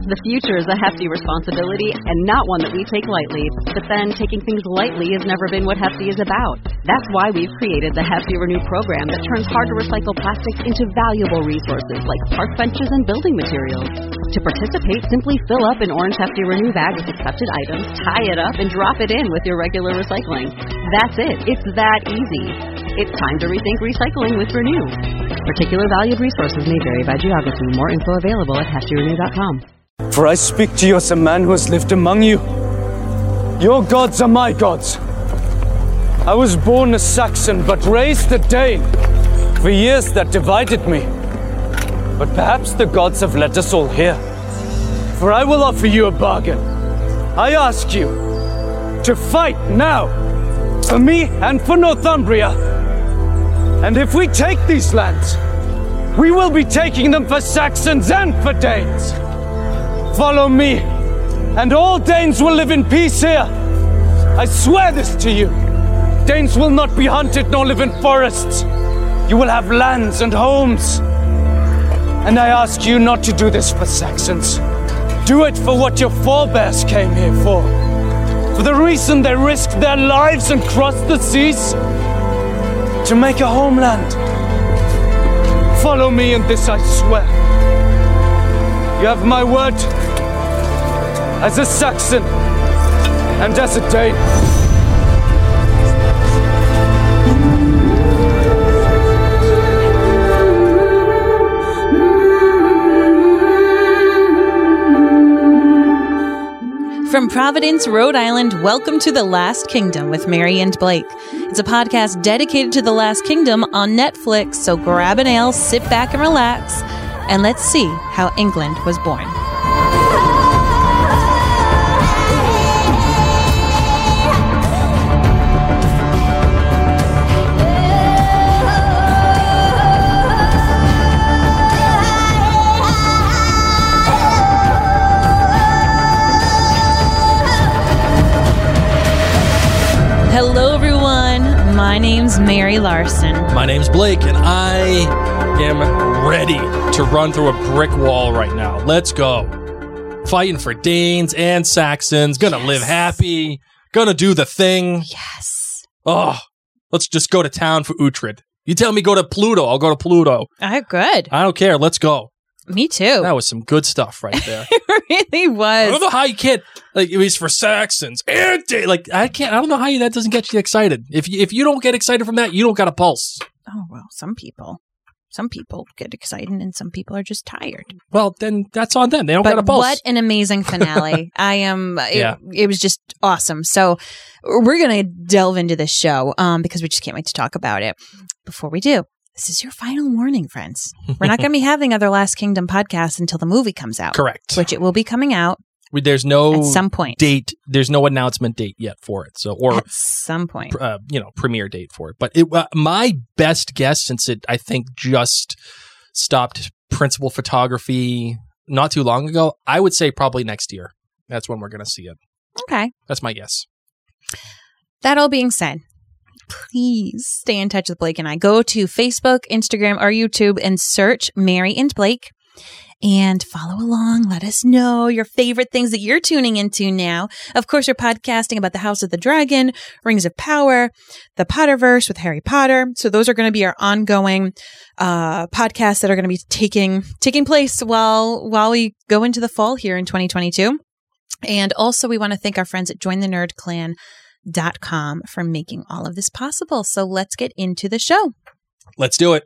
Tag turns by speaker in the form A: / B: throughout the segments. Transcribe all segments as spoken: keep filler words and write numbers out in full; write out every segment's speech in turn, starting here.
A: The future is a hefty responsibility and not one that we take lightly. But then, taking things lightly has never been what Hefty is about. That's why we've created the Hefty Renew program that turns hard-to-recycle plastics into valuable resources like park benches and building materials. To participate, simply fill up an orange Hefty Renew bag with accepted items, tie it up, and drop it in with your regular recycling. That's it. It's that easy. It's time to rethink recycling with Renew. Particular valued resources may vary by geography. More info available at hefty renew dot com.
B: For I speak to you as a man who has lived among you. Your gods are my gods. I was born a Saxon, but raised a Dane. For years that divided me. But perhaps the gods have led us all here. For I will offer you a bargain. I ask you to fight now, for me and for Northumbria. And if we take these lands, we will be taking them for Saxons and for Danes. Follow me, and all Danes will live in peace here. I swear this to you. Danes will not be hunted nor live in forests. You will have lands and homes. And I ask you not to do this for Saxons. Do it for what your forebears came here for. For the reason they risked their lives and crossed the seas. To make a homeland. Follow me in this, I swear. You have my word. As a Saxon and as a Dane.
C: From Providence, Rhode Island, welcome to The Last Kingdom with Mary and Blake. It's a podcast dedicated to The Last Kingdom on Netflix, so grab an ale, sit back and relax, and let's see how England was born. Hello, everyone. My name's Mary Larson.
D: My name's Blake, and I am ready to run through a brick wall right now. Let's go. Fighting for Danes and Saxons. Gonna
C: Yes.
D: live happy. Gonna do the thing.
C: Yes.
D: Oh, let's just go to town for Uhtred. You tell me go to Pluto, I'll go to Pluto.
C: Oh, good.
D: I don't care. Let's go.
C: Me too.
D: That was some good stuff right there.
C: It really
D: I don't
C: was.
D: know how you can't, like, it was for Saxons and Da- like, I can't, I don't know how you, that doesn't get you excited. If you, if you don't get excited from that, you don't got a pulse.
C: Oh, well, some people. Some people get excited and some people are just tired.
D: Well, then that's on them. They don't got a
C: But
D: pulse.
C: what an amazing finale. I am, it,
D: Yeah.
C: it was just awesome. So we're going to delve into this show um, because we just can't wait to talk about it. Before we do, this is your final warning, friends. We're not going to be having other Last Kingdom podcasts until the movie comes out.
D: Correct.
C: Which it will be coming out
D: We- There's no
C: at some point.
D: date. There's no announcement date yet for it. So, or
C: At some point.
D: uh, you know, premiere date for it. But it, uh, my best guess, since it, I think, just stopped principal photography not too long ago, I would say probably next year. That's when we're going to see it.
C: Okay.
D: That's my guess.
C: That all being said, please stay in touch with Blake and I. Go to Facebook, Instagram, or YouTube and search Mary and Blake and follow along. Let us know your favorite things that you're tuning into now. Of course, we're podcasting about the House of the Dragon, Rings of Power, the Potterverse with Harry Potter. So those are going to be our ongoing uh, podcasts that are going to be taking taking place while while we go into the fall here in twenty twenty-two. And also, we want to thank our friends at join the nerd clan dot com for making all of this possible. So let's get into the show.
D: Let's do it.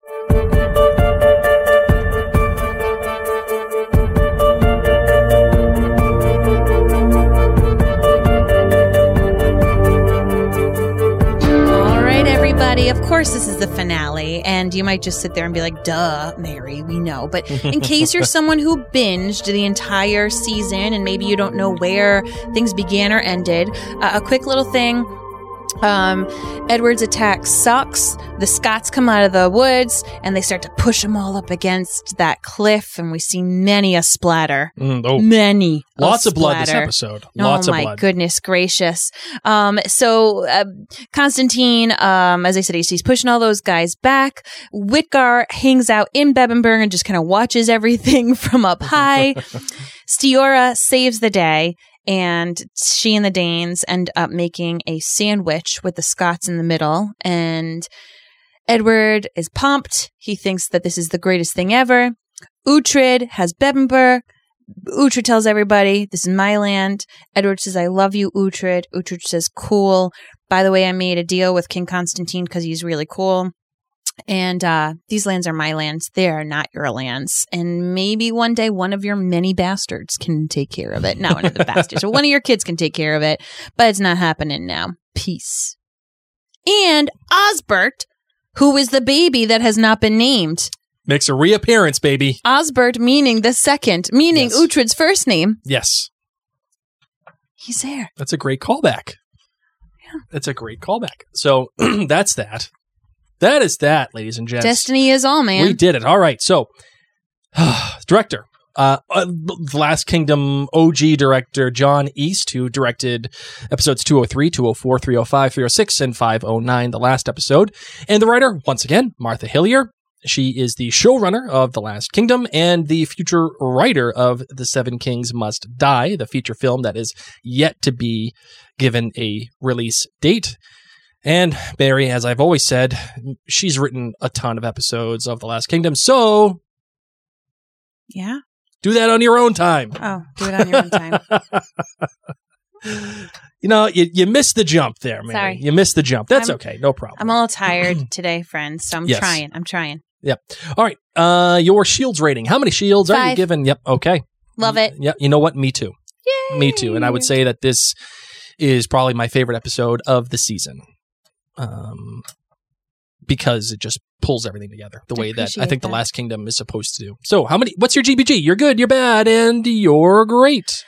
C: All right, everybody. Of course, this is the finale, and you might just sit there and be like, duh, Mary, we know. But in case you're someone who binged the entire season and maybe you don't know where things began or ended, uh, a quick little thing. Um, Edward's attack sucks. The Scots come out of the woods and they start to push them all up against that cliff, and we see many a splatter.
D: Mm, oh.
C: Many. a
D: Lots of blood this
C: splatter.
D: episode. Lots
C: oh
D: of
C: my
D: blood.
C: goodness gracious. Um, so uh, Constantine, um, as I said, he's, he's pushing all those guys back. Whitgar hangs out in Bebbanburg and just kind of watches everything from up high. Stiora saves the day, and she and the Danes end up making a sandwich with the Scots in the middle. And Edward is pumped. He thinks that this is the greatest thing ever. Uhtred has Bebbanburg. Uhtred tells everybody, this is my land. Edward says, I love you, Uhtred. Uhtred says, cool. By the way, I made a deal with King Constantine because he's really cool. And uh, these lands are my lands. They are not your lands. And maybe one day one of your many bastards can take care of it. Not one of the bastards, but one of your kids can take care of it. But it's not happening now. Peace. And Osbert, who is the baby that has not been named.
D: Makes a reappearance, baby.
C: Osbert meaning the second, meaning
D: Yes.
C: Uhtred's first name.
D: Yes.
C: He's there.
D: That's a great callback.
C: Yeah.
D: That's a great callback. So that's that. That is that, ladies and gents.
C: Destiny is all, man.
D: We did it. All right. So, director, uh, uh, The Last Kingdom O G director John East, who directed episodes two oh three, two oh four, three oh five, three oh six, and five oh nine, the last episode. And the writer, once again, Martha Hillier. She is the showrunner of The Last Kingdom and the future writer of The Seven Kings Must Die, the feature film that is yet to be given a release date. And Barry, as I've always said, she's written a ton of episodes of The Last Kingdom, so
C: Yeah.
D: do that on your own time.
C: Oh, do it on your own time.
D: You know, you, you missed the jump there, Mary.
C: Sorry.
D: You missed the jump. That's
C: I'm-
D: okay. No problem.
C: I'm a little tired today, friends, so I'm
D: Yes.
C: trying. I'm trying.
D: Yep. All right. Uh, your shields rating. How many shields are you
C: Five.
D: given? Yep. Okay.
C: Love it.
D: Yep. You know what? Me too.
C: Yay!
D: Me too. And I would say that this is probably my favorite episode of the season. Um, because it just pulls everything together the
C: I
D: way that I
C: appreciate
D: think
C: that.
D: The Last Kingdom is supposed to do. So, how many? What's your G B G? You're good, you're bad, and you're great.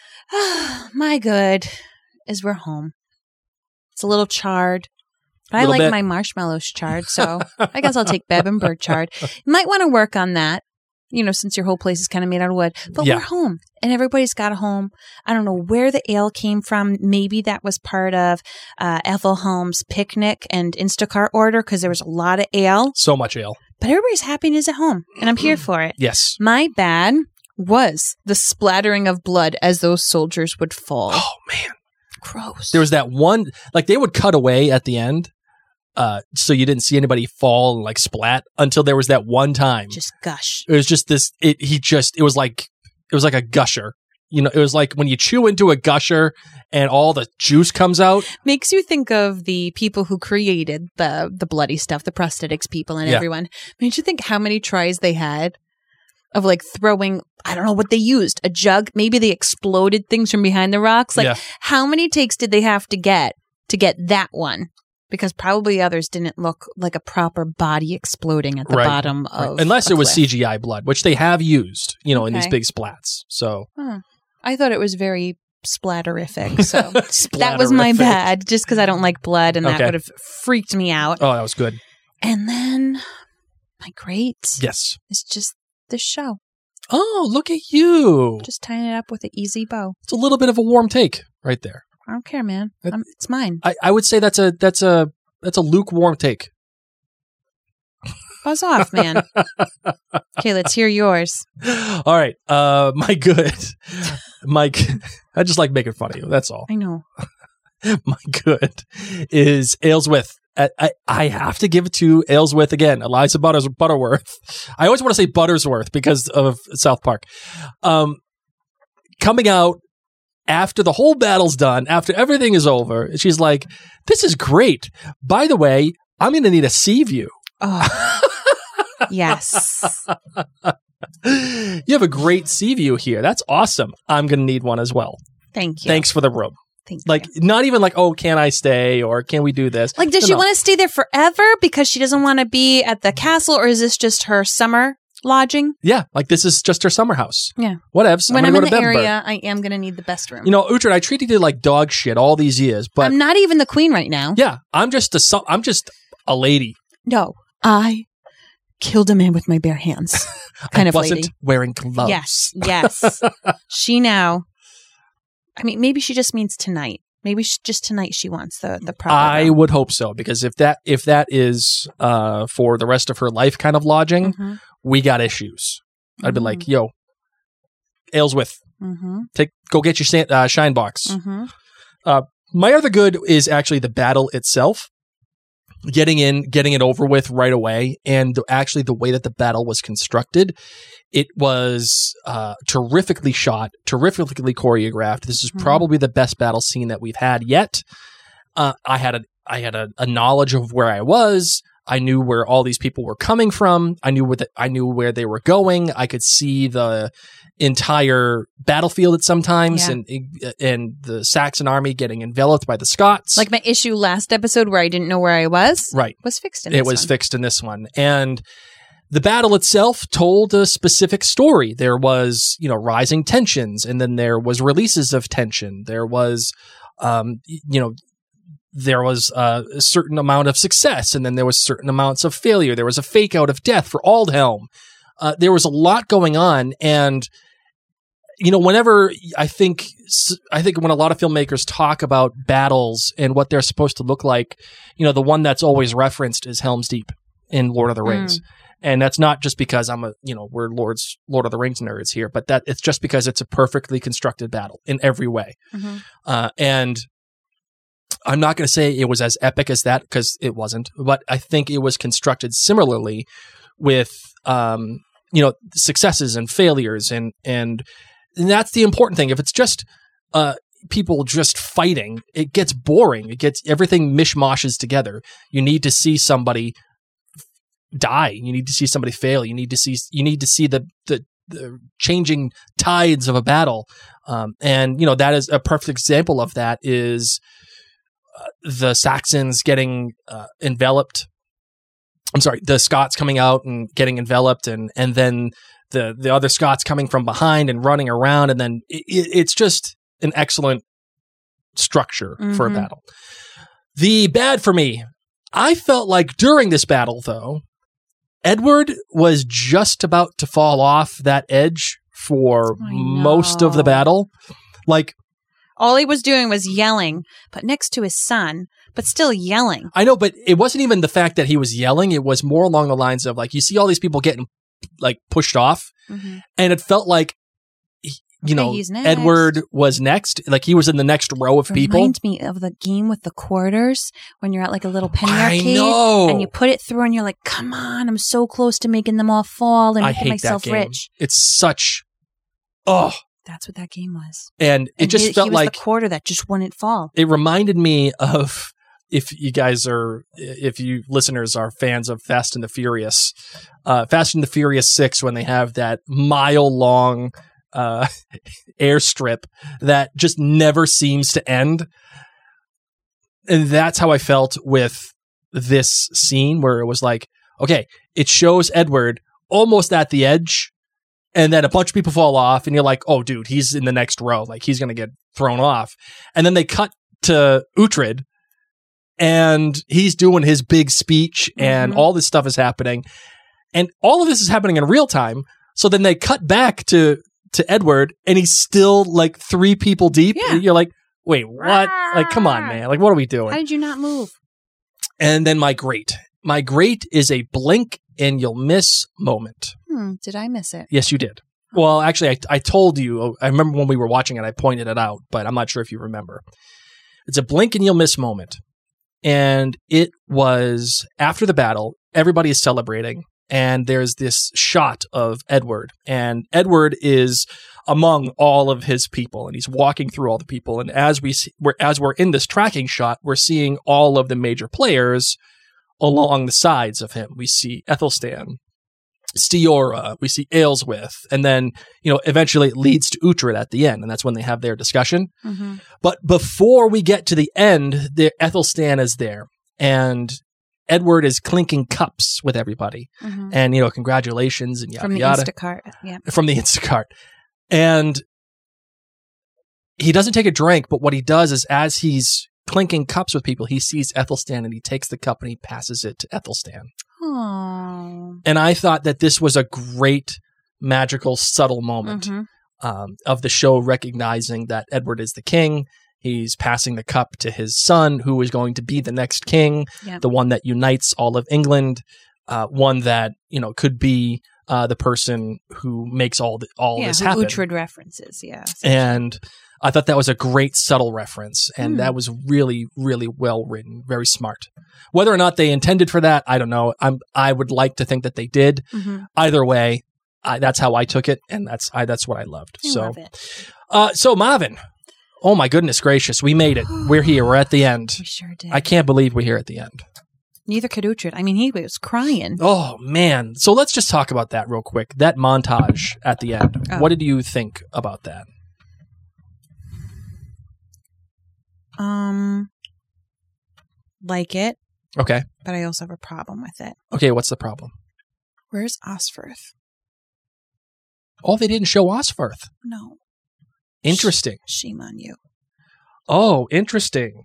C: My good is we're home. It's a little charred. But I
D: Little
C: like
D: bit.
C: my marshmallows charred, so I guess I'll take Bebbanburg charred. You might want to work on that, you know, since your whole place is kind of made out of wood. But
D: Yeah.
C: we're home, and everybody's got a home. I don't know where the ale came from. Maybe that was part of uh, Ethel Holmes' picnic and Instacart order because there was a lot of ale.
D: So much ale.
C: But everybody's happiness at home, and I'm here for it.
D: Yes.
C: My bad was the splattering of blood as those soldiers would fall.
D: Oh man.
C: Gross.
D: There was that one, like they would cut away at the end, uh, so you didn't see anybody fall and like splat until there was that one time.
C: just gush.
D: It was just this. It he just. It was like it was like a gusher. You know, it was like when you chew into a gusher and all the juice comes out.
C: Makes you think of the people who created the the bloody stuff, the prosthetics people and
D: Yeah.
C: everyone. Makes you think how many tries they had of like throwing, I don't know what they used, a jug. Maybe they exploded things from behind the rocks. Like
D: Yeah.
C: how many takes did they have to get to get that one? Because probably others didn't look like a proper body exploding at the
D: Right.
C: bottom of
D: Unless
C: a
D: it was
C: cliff.
D: C G I blood, which they have used, you know, in these
C: Okay.
D: big splats. So
C: Huh. I thought it was very splatterific. So that was my
D: Splatterific.
C: bad, just because I don't like blood, and that
D: Okay.
C: would have freaked me out.
D: Oh, that was good.
C: And then my great
D: Yes.
C: is just the show.
D: Oh, look at you.
C: Just tying it up with an easy bow.
D: It's a little bit of a warm take right there.
C: I don't care, man.
D: It-
C: I'm, it's mine.
D: I, I would say that's a that's a that's a lukewarm take.
C: Buzz off, man. Okay, let's hear yours.
D: All right. Uh my good. Mike, I just like making fun of you. That's all.
C: I know.
D: My good is Aylesworth. I, I, I have to give it to Aylesworth again. Eliza Butters, Butterworth. I always want to say Buttersworth because of South Park. Um, coming out after the whole battle's done, after everything is over, she's like, "This is great. By the way, I'm going to need a sea view."
C: Oh, yes.
D: You have a great sea view here. That's awesome. I'm going to need one as well.
C: Thank you.
D: Thanks for the room.
C: Thank
D: Like,
C: you.
D: not even like, oh, can I stay or can we do this?
C: Like, does
D: No,
C: she
D: no.
C: want to stay there forever because she doesn't want to be at the castle, or is this just her summer lodging?
D: Yeah, like this is just her summer house.
C: Yeah.
D: Whatevs.
C: When I'm,
D: gonna
C: in
D: go
C: the
D: to Bedburg.
C: area, I am going to need the best room.
D: You know, Uhtred, I treated you like dog shit all these years, but
C: I'm not even the queen right now.
D: yeah, I'm just a su- I'm just a lady.
C: No, I killed a man with my bare hands. Kind
D: I
C: of
D: wasn't
C: lady.
D: wearing gloves.
C: Yes, yes. She now. I mean, maybe she just means tonight. Maybe she, just tonight she wants the the proper.
D: I
C: room.
D: would hope so because if that if that is uh for the rest of her life kind of lodging,
C: Mhm.
D: we got issues. I'd be
C: Mhm.
D: like, yo, Aylesworth,
C: Mm-hmm.
D: Take go get your sa- uh, shine box.
C: Mm-hmm.
D: Uh, my other good is actually the battle itself. Getting in, getting it over with right away, and the, actually the way that the battle was constructed, it was uh, terrifically shot, terrifically choreographed. This is
C: Mm-hmm.
D: probably the best battle scene that we've had yet. Uh, I had a I had a, a knowledge of where I was. I knew where all these people were coming from. I knew where the, I knew where they were going. I could see the entire battlefield at some times,
C: Yeah.
D: and and the Saxon army getting enveloped by the Scots.
C: Like my issue last episode where I didn't know where I was,
D: right,
C: was fixed in
D: it
C: this
D: was
C: one.
D: fixed in this one, and the battle itself told a specific story. There was, you know, rising tensions, and then there was releases of tension. There was, um, you know. There was uh, a certain amount of success, and then there was certain amounts of failure. There was a fake out of death for Aldhelm. Uh, there was a lot going on, and you know, whenever I think, I think when a lot of filmmakers talk about battles and what they're supposed to look like, you know, the one that's always referenced is Helm's Deep in Lord of the Rings. Mm. And that's not just because I'm a, you know, we're Lord's Lord of the Rings nerds here, but that it's just because it's a perfectly constructed battle in every way. Mm-hmm. Uh, and I'm not going to say it was as epic as that because it wasn't, but I think it was constructed similarly with, um, you know, successes and failures. And, and, and that's the important thing. If it's just uh, people just fighting, it gets boring. It gets everything mishmashes together. You need to see somebody die. You need to see somebody fail. You need to see, you need to see the, the, the changing tides of a battle. Um, and, you know, that is a perfect example of that is, Uh, the Saxons getting uh, enveloped. I'm sorry, the Scots coming out and getting enveloped, and and then the the other Scots coming from behind and running around, and then it, it's just an excellent structure mm-hmm. for a battle. The bad for me, I felt like during this battle, though, Edward was just about to fall off that edge for most of the battle. Like,
C: all he was doing was yelling, but next to his son, but still yelling.
D: I know, but it wasn't even the fact that he was yelling. It was more along the lines of, like, you see all these people getting, like, pushed off, mm-hmm. and it felt like, you know,
C: okay,
D: Edward was next. Like, he was in the next row of people.
C: Reminds me of the game with the quarters when you're at, like, a little penny
D: I
C: arcade.
D: know.
C: And you put it through and you're like, come on, I'm so close to making them all fall and
D: I
C: making
D: hate
C: myself
D: that game.
C: rich.
D: It's such, oh.
C: That's what that game was.
D: And it
C: and
D: just
C: he,
D: felt
C: he was
D: like
C: the quarter that just wouldn't fall.
D: It reminded me of, if you guys are, if you listeners are fans of Fast and the Furious, uh, Fast and the Furious six, when they have that mile long uh, airstrip that just never seems to end. And that's how I felt with this scene where it was like, okay, it shows Edward almost at the edge. And then a bunch of people fall off, and you're like, oh, dude, he's in the next row. Like, he's going to get thrown off. And then they cut to Uhtred, and he's doing his big speech, and mm-hmm. all this stuff is happening. And all of this is happening in real time. So then they cut back to, to Edward, and he's still, like, three people deep.
C: Yeah.
D: And you're like, wait, what? Like, come on, man. Like, what are we doing?
C: How did you not move?
D: And then my great. My great is a blink and you'll miss moment.
C: Hmm, did I miss it?
D: Yes, you did. Well, actually, I, I told you, I remember when we were watching it, I pointed it out, but I'm not sure if you remember. It's a blink and you'll miss moment. And it was after the battle, everybody is celebrating, and there's this shot of Edward. And Edward is among all of his people, and he's walking through all the people. And as, we see, we're, as we're in this tracking shot, we're seeing all of the major players along the sides of him. We see Ethelstan, Stiora, we see Aelswith, and then, you know, eventually it leads to Uhtred at the end, and that's when they have their discussion. Mm-hmm. But before we get to the end, the Ethelstan is there, and Edward is clinking cups with everybody, mm-hmm. and, you know, congratulations and yada
C: From the
D: yada.
C: Instacart, yeah.
D: From the Instacart. And he doesn't take a drink, but what he does is, as he's clinking cups with people, he sees Ethelstan, and he takes the cup and he passes it to Ethelstan.
C: Aww.
D: And I thought that this was a great, magical, subtle moment mm-hmm. um, of the show recognizing that Edward is the king. He's passing the cup to his son, who is going to be the next king, yep. the one that unites all of England, uh, one that, you know, could be uh, the person who makes all the, all
C: yeah,
D: this
C: who
D: happen.
C: Uhtred references, yeah.
D: And I thought that was a great subtle reference, and
C: Hmm.
D: that was really, really well written, very smart. Whether or not they intended for that, I don't know. I'm I would like to think that they did.
C: Mhm.
D: Either way, I, that's how I took it, and that's I that's what I loved.
C: I
D: so,
C: love it.
D: uh, so Marvin, oh my goodness gracious, we made it. We're here. We're at the end.
C: We sure did.
D: I can't believe we're here at the end.
C: Neither could Uhtred. I mean, he was crying.
D: Oh man! So let's just talk about that real quick. That montage at the end.
C: Oh.
D: What did you think about that?
C: Um, like it,
D: Okay.
C: but I also have a problem with it.
D: Okay. What's the problem?
C: Where's Osferth?
D: Oh, they didn't show Osferth.
C: No.
D: Interesting.
C: Shame on you.
D: Oh, interesting.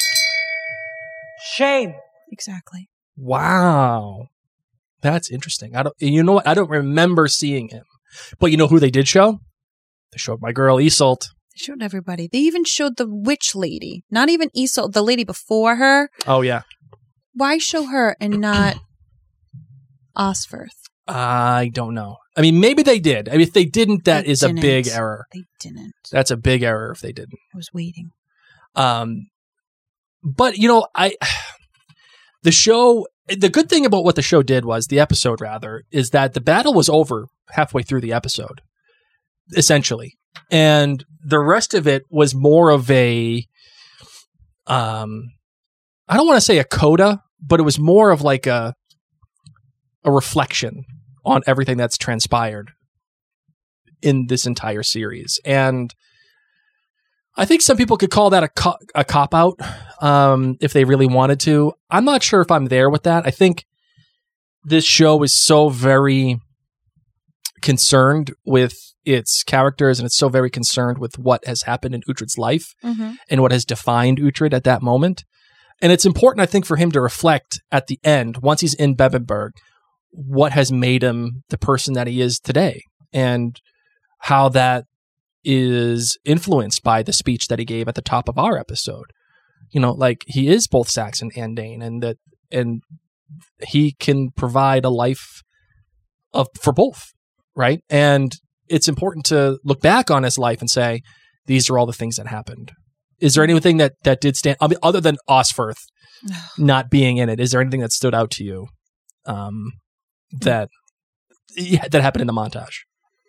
B: Shame.
C: Exactly.
D: Wow. That's interesting. I don't you know what? I don't remember seeing him. But you know who they did show? They showed my girl Isolt.
C: They showed everybody. They even showed the witch lady. Not even Isolde, the lady before her.
D: Oh yeah.
C: Why show her and not Osferth?
D: I don't know. I mean, maybe they did. I mean, if they didn't, that
C: They
D: is a
C: didn't.
D: big error.
C: They didn't.
D: That's a big error if they didn't.
C: I was waiting.
D: Um, but you know, I the show. The good thing about what the show did was the episode, rather, is that the battle was over halfway through the episode, essentially, and the rest of it was more of a, um, I don't want to say a coda, but it was more of like a a reflection on everything that's transpired in this entire series, and I think some people could call that a co- a cop out um, if they really wanted to. I'm not sure if I'm there with that. I think this show is so very concerned with its characters, and it's so very concerned with what has happened in Uhtred's life
C: Mm-hmm.
D: and what has defined Uhtred at that moment. And it's important, I think, for him to reflect at the end, once he's in Bebbanburg, what has made him the person that he is today, and how that is influenced by the speech that he gave at the top of our episode. You know, like he is both Saxon and Dane, and that and he can provide a life of for both, right? And it's important to look back on his life and say, these are all the things that happened. Is there anything that that did stand, I mean, other than Osferth not being in it? Is there anything that stood out to you um, that yeah, that happened in the montage?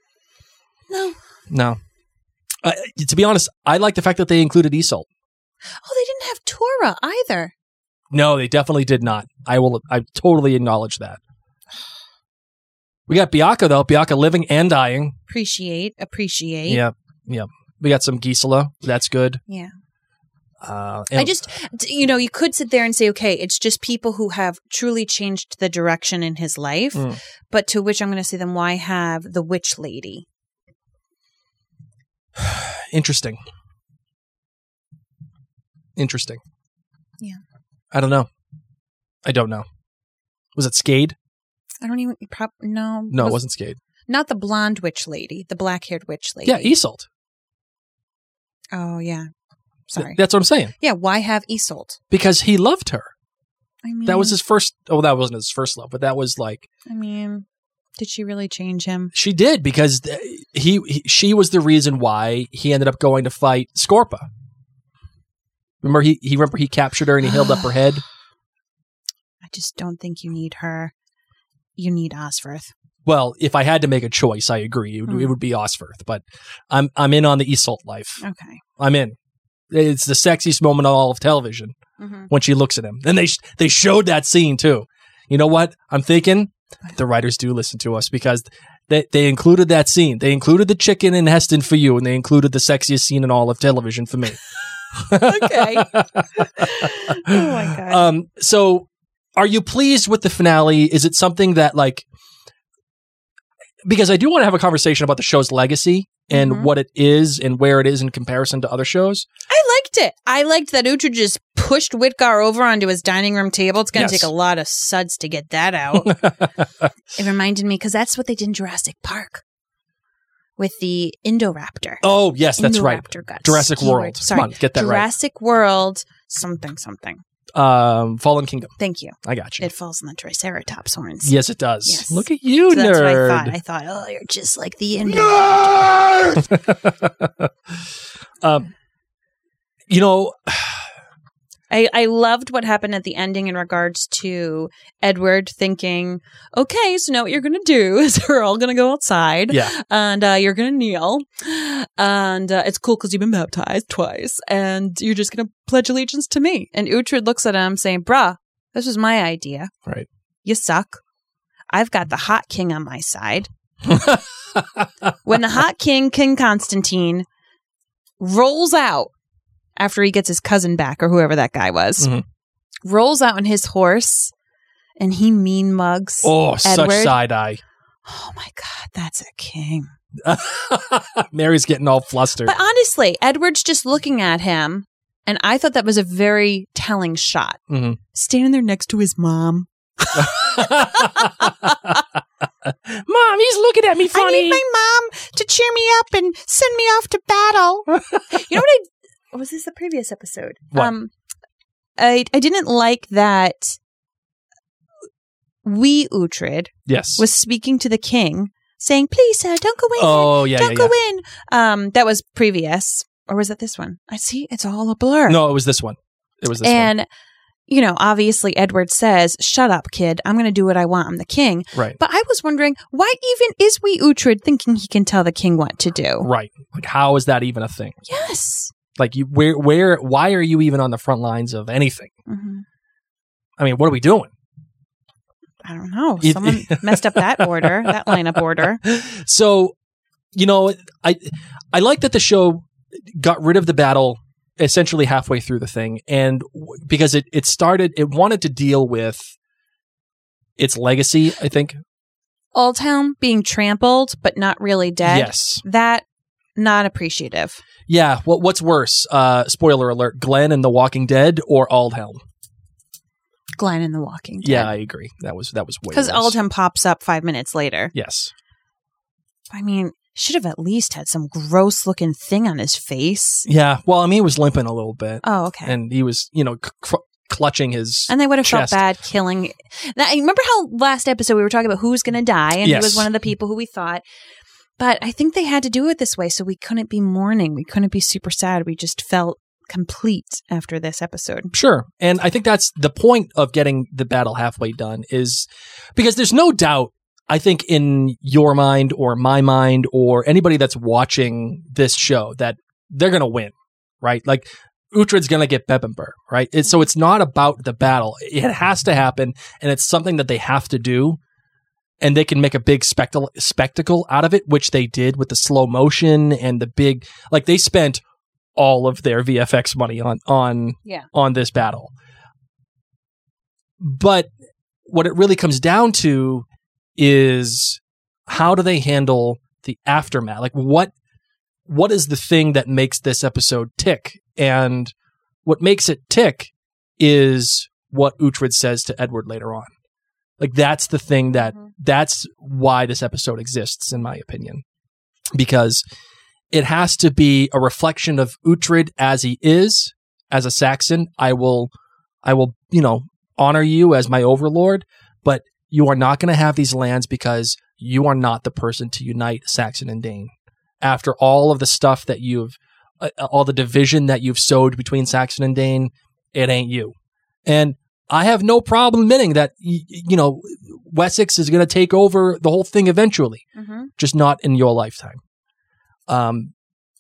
C: No.
D: No. Uh, to be honest, I like the fact that they included Isolde.
C: Oh, they didn't have Torah either.
D: No, they definitely did not. I will. I totally acknowledge that. We got Bianca though. Bianca living and dying.
C: Appreciate, appreciate.
D: Yep, yep. We got some Gisela. That's good.
C: Yeah.
D: Uh,
C: I just, you know, you could sit there and say, okay, it's just people who have truly changed the direction in his life.
D: Mm.
C: But to which I'm going to say, then why have the witch lady?
D: Interesting. Interesting.
C: Yeah.
D: I don't know. I don't know. Was it Skade?
C: I don't even, prob- no.
D: No,
C: was-
D: it wasn't Skade.
C: Not the blonde witch lady, the black haired witch lady.
D: Yeah, Isolde.
C: Oh, yeah. Sorry.
D: That's what I'm saying.
C: Yeah, why have Isolde?
D: Because he loved her.
C: I mean,
D: That was his first. Oh, that wasn't his first love, but that was like
C: I mean, did she really change him?
D: she did because th- he, he she was the reason why he ended up going to fight Scorpa. Remember he he remember he captured her and he held up her head.
C: I just don't think you need her. You need Osferth.
D: Well, if I had to make a choice, I agree. It would,
C: Mm.
D: it would be Osferth, but I'm I'm in on the Isolde life.
C: Okay.
D: I'm in. It's the sexiest moment on all of television
C: Mm-hmm.
D: when she looks at him. And they sh- they showed that scene too. You know what? I'm thinking the writers do listen to us because they they included that scene. They included the chicken in Heston for you, and they included the sexiest scene in all of television for me.
C: Okay. Oh my God.
D: Um. So, are you pleased with the finale? Is it something that like? Because I do want to have a conversation about the show's legacy and
C: Mhm.
D: what it is and where it is in comparison to other shows.
C: I liked it. I liked that Uhtred just pushed Whitgar over onto his dining room table. It's going to
D: Yes.
C: take a lot of suds to get that out. It reminded me, because that's what they did in Jurassic Park with the Indoraptor.
D: Oh, yes, that's right.
C: Indoraptor got
D: Jurassic
C: skewered.
D: World.
C: Sorry.
D: Come on, get that right.
C: Jurassic World something something.
D: Um, Fallen Kingdom.
C: Thank you.
D: I got you.
C: It falls on the Triceratops horns.
D: Yes, it does.
C: Yes.
D: Look at you,
C: So that's
D: nerd.
C: what I thought. I thought, oh, you're just like the end.
D: um, you know,
C: I, I loved what happened at the ending in regards to Edward thinking, okay, so now what you're going to do is we're all going to go outside
D: yeah,
C: and uh, you're going to kneel. And uh, it's cool because you've been baptized twice and you're just going to pledge allegiance to me. And Uhtred looks at him saying, bruh, this was my idea.
D: right.
C: You suck. I've got the hot king on my side. When the hot king, King Constantine, rolls out after he gets his cousin back or whoever that guy was,
D: Mhm.
C: rolls out on his horse and he mean mugs
D: Oh, such
C: Edward.
D: side eye.
C: Oh my God, that's a king.
D: Mary's getting all flustered.
C: But honestly, Edward's just looking at him and I thought that was a very telling shot.
D: Mhm.
C: Standing there next to his mom.
D: Mom, he's looking at me funny.
C: I need my mom to cheer me up and send me off to battle. You know what I... Was this the previous episode?
D: What?
C: Um, I I didn't like that we Uhtred
D: Yes.
C: was speaking to the king, saying, "Please, sir, don't go in.
D: oh, yeah,
C: don't
D: yeah,
C: go
D: yeah.
C: in." Um, that was previous, or was that this one? I see. It's all a blur.
D: No, it was this one. It was this
C: and you know, obviously, Edward says, "Shut up, kid. I'm going to do what I want. I'm the king."
D: one. Right.
C: But I was wondering, why even is we Uhtred thinking he can tell the king what to do?
D: Right. Like, how is that even a thing?
C: Yes.
D: Like, you, where, where, why are you even on the front lines of anything?
C: hmm
D: I mean, what are we doing?
C: I don't know.
D: It-
C: Someone messed up that order, that lineup order.
D: So, you know, I, I like that the show got rid of the battle essentially halfway through the thing, and w- because it, it started, it wanted to deal with its legacy, I think.
C: Oldtown being trampled, but not really dead.
D: Yes.
C: That, not appreciative.
D: Yeah. What what's worse? Uh, spoiler alert: Glenn in The Walking Dead or Aldhelm?
C: Glenn in The Walking Dead.
D: Yeah, I agree. That was that was way
C: Because
D: worse.
C: Oldtown pops up five minutes later.
D: Yes.
C: I mean, should have at least had some gross looking thing on his face.
D: Yeah. Well, I mean, he was limping a little bit,
C: Oh, okay.
D: and he was, you know, c- cr- clutching his.
C: And they would have
D: chest.
C: felt bad killing. Now, remember how last episode we were talking about who was going to die, and
D: Yes.
C: he was one of the people who we thought. But I think they had to do it this way, so we couldn't be mourning. We couldn't be super sad. We just felt complete after this episode.
D: Sure. And I think that's the point of getting the battle halfway done, is because there's no doubt, I think, in your mind or my mind or anybody that's watching this show, that they're going to win, right? Like, Uhtred's going to get Bebbanburg, right? It, so it's not about the battle. It has to happen, and it's something that they have to do, and they can make a big spectacle spectacle out of it, which they did with the slow motion and the big, like, they spent all of their V F X money on on
C: Yeah.
D: on this battle. But what it really comes down to is, how do they handle the aftermath? Like, what what is the thing that makes this episode tick? And what makes it tick is what Uhtred says to Edward later on. Like, that's the thing that
C: Mhm.
D: that's why this episode exists, in my opinion, because it has to be a reflection of Uhtred as he is, as a Saxon. I will, I will, you know, honor you as my overlord, but you are not going to have these lands because you are not the person to unite Saxon and Dane. After all of the stuff that you've, uh, all the division that you've sowed between Saxon and Dane, it ain't you. And I have no problem admitting that, y- you know, Wessex is going to take over the whole thing eventually,
C: Mm-hmm.
D: just not in your lifetime. Um,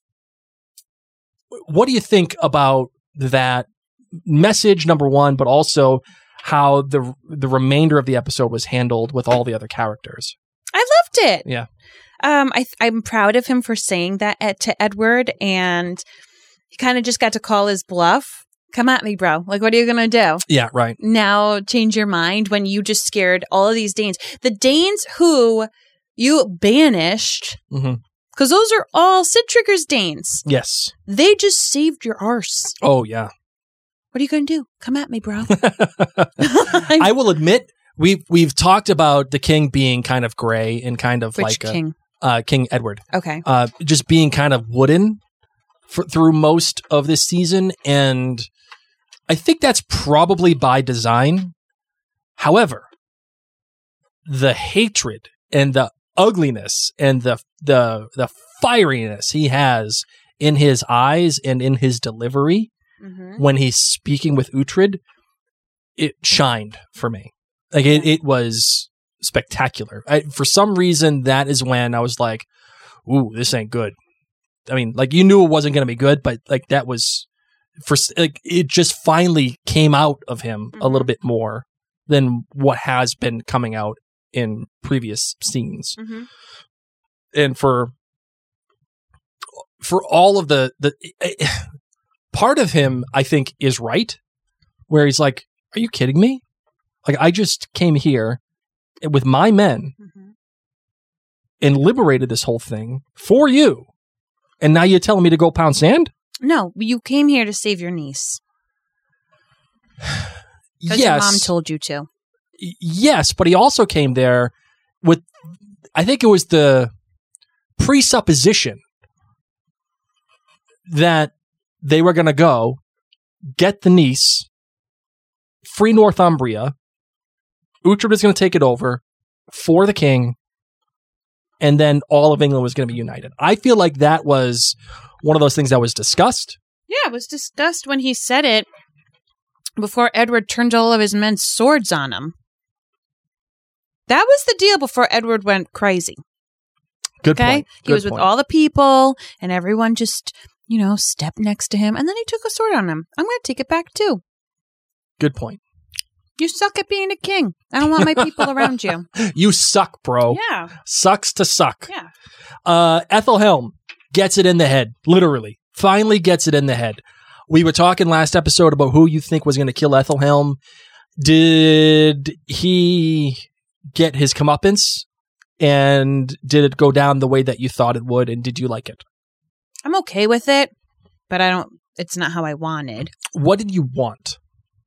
D: what do you think about that message, number one, but also how the the remainder of the episode was handled with all the other characters?
C: I loved it.
D: Yeah.
C: Um, I, I'm proud of him for saying that at, to Edward, and he kind of just got to call his bluff. Come at me, bro. Like, what are you going to do?
D: Yeah, right.
C: Now change your mind when you just scared all of these Danes. The Danes who you banished,
D: hmm
C: because those are all Sid Trigger's Danes.
D: Yes.
C: They just saved your arse.
D: Oh, yeah.
C: What are you going to do? Come at me, bro.
D: I will admit, we've, we've talked about the king being kind of gray and kind of
C: Which
D: like a,
C: king?
D: uh, King Edward.
C: Okay.
D: Uh, just being kind of wooden for, through most of this season. And I think that's probably by design. However, the hatred and the ugliness and the the the fieriness he has in his eyes and in his delivery mm-hmm. when he's speaking with Uhtred, it shined for me. Like it, it was spectacular. I, for some reason, that is when I was like, "Ooh, this ain't good." I mean, like you knew it wasn't going to be good, but like that was for like it just finally came out of him mm-hmm. a little bit more than what has been coming out in previous scenes. Mm-hmm. And for for all of the the part of him, I think, is right, where he's like, "Are you kidding me? Like I just came here with my men mm-hmm. and liberated this whole thing for you, and now you're telling me to go pound sand?"
C: No, you came here to save your niece. Because
D: yes.
C: your mom told you to.
D: Yes, but he also came there with, I think it was the presupposition that they were going to go get the niece, free Northumbria, Uhtred was going to take it over for the king, and then all of England was going to be united. I feel like that was one of those things that was discussed.
C: Yeah, it was discussed when he said it before Edward turned all of his men's swords on him. That was the deal before Edward went crazy.
D: Good
C: okay?
D: point.
C: He
D: Good
C: was with
D: point.
C: all the people, and everyone just, you know, stepped next to him, and then he took a sword on him. I'm going to take it back, too.
D: Good point.
C: You suck at being a king. I don't want my people around you.
D: You suck, bro.
C: Yeah.
D: Sucks to suck.
C: Yeah.
D: Uh, Ethelhelm gets it in the head, literally. Finally gets it in the head. We were talking last episode about who you think was going to kill Ethelhelm. Did he get his comeuppance? And did it go down the way that you thought it would? And did you like it?
C: I'm okay with it, but I don't, it's not how I wanted.
D: What did you want?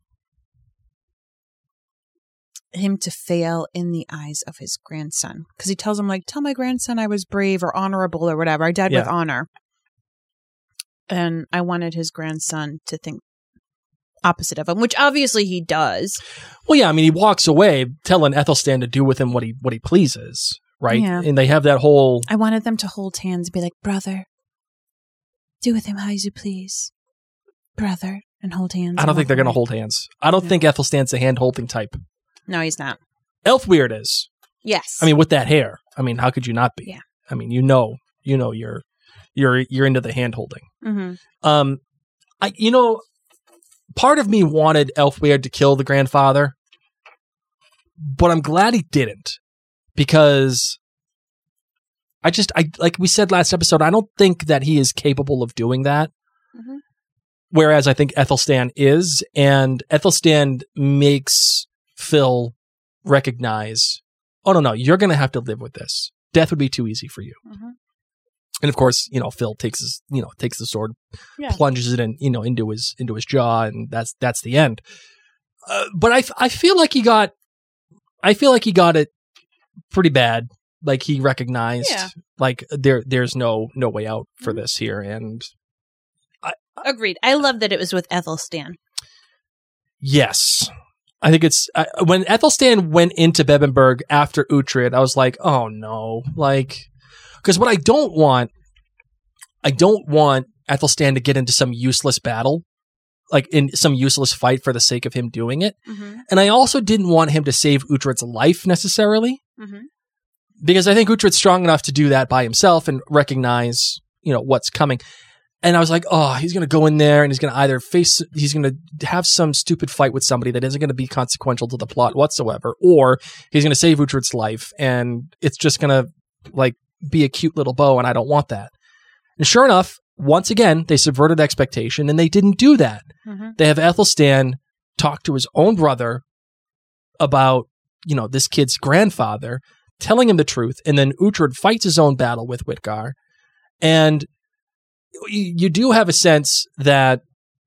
C: Him to fail in the eyes of his grandson. Because he tells him, like, tell my grandson I was brave or honorable or whatever. I died
D: yeah.
C: with honor. And I wanted his grandson to think opposite of him, which obviously he does.
D: Well, yeah, I mean, he walks away telling Ethelstan to do with him what he what he pleases, right?
C: Yeah.
D: And they have that whole...
C: I wanted them to hold hands and be like, brother, do with him how you please. Brother, and hold hands.
D: I don't think they're going to hold hands. I don't
C: no.
D: think Ethelstan's a hand-holding type.
C: No, he's not.
D: Elfweird is.
C: Yes.
D: I mean, with that hair. I mean, how could you not be?
C: Yeah.
D: I mean, you know, you know, you're you're you're into the hand-holding.
C: Mm-hmm.
D: Um, I you know, part of me wanted Elfweird to kill the grandfather, but I'm glad he didn't, because I just I like we said last episode, I don't think that he is capable of doing that. Mm-hmm. Whereas I think Ethelstan is, and Ethelstan makes Phil recognize, oh no no, you're going to have to live with this. Death would be too easy for you. Mm-hmm. And of course, you know, Phil takes his, you know, takes the sword, yeah. plunges it in, you know, into his into his jaw, and that's that's the end. Uh, but I, I feel like he got, I feel like he got it pretty bad. Like he recognized,
C: yeah.
D: like there there's no no way out for this here, and I,
C: agreed. I love that it was with Ethelstan.
D: Yes. I think it's uh, when Ethelstan went into Bebbanburg after Uhtred, I was like, oh no, like, because what I don't want, I don't want Ethelstan to get into some useless battle, like in some useless fight for the sake of him doing it. Mm-hmm. And I also didn't want him to save Uhtred's life necessarily, mm-hmm. because I think Uhtred's strong enough to do that by himself and recognize, you know, what's coming. And I was like, oh, he's going to go in there and he's going to either face, he's going to have some stupid fight with somebody that isn't going to be consequential to the plot whatsoever, or he's going to save Uhtred's life and it's just going to like be a cute little bow, and I don't want that. And sure enough, once again, they subverted expectation and they didn't do that. Mm-hmm. They have Ethelstan talk to his own brother about, you know, this kid's grandfather, telling him the truth, and then Uhtred fights his own battle with Witgar, and you do have a sense that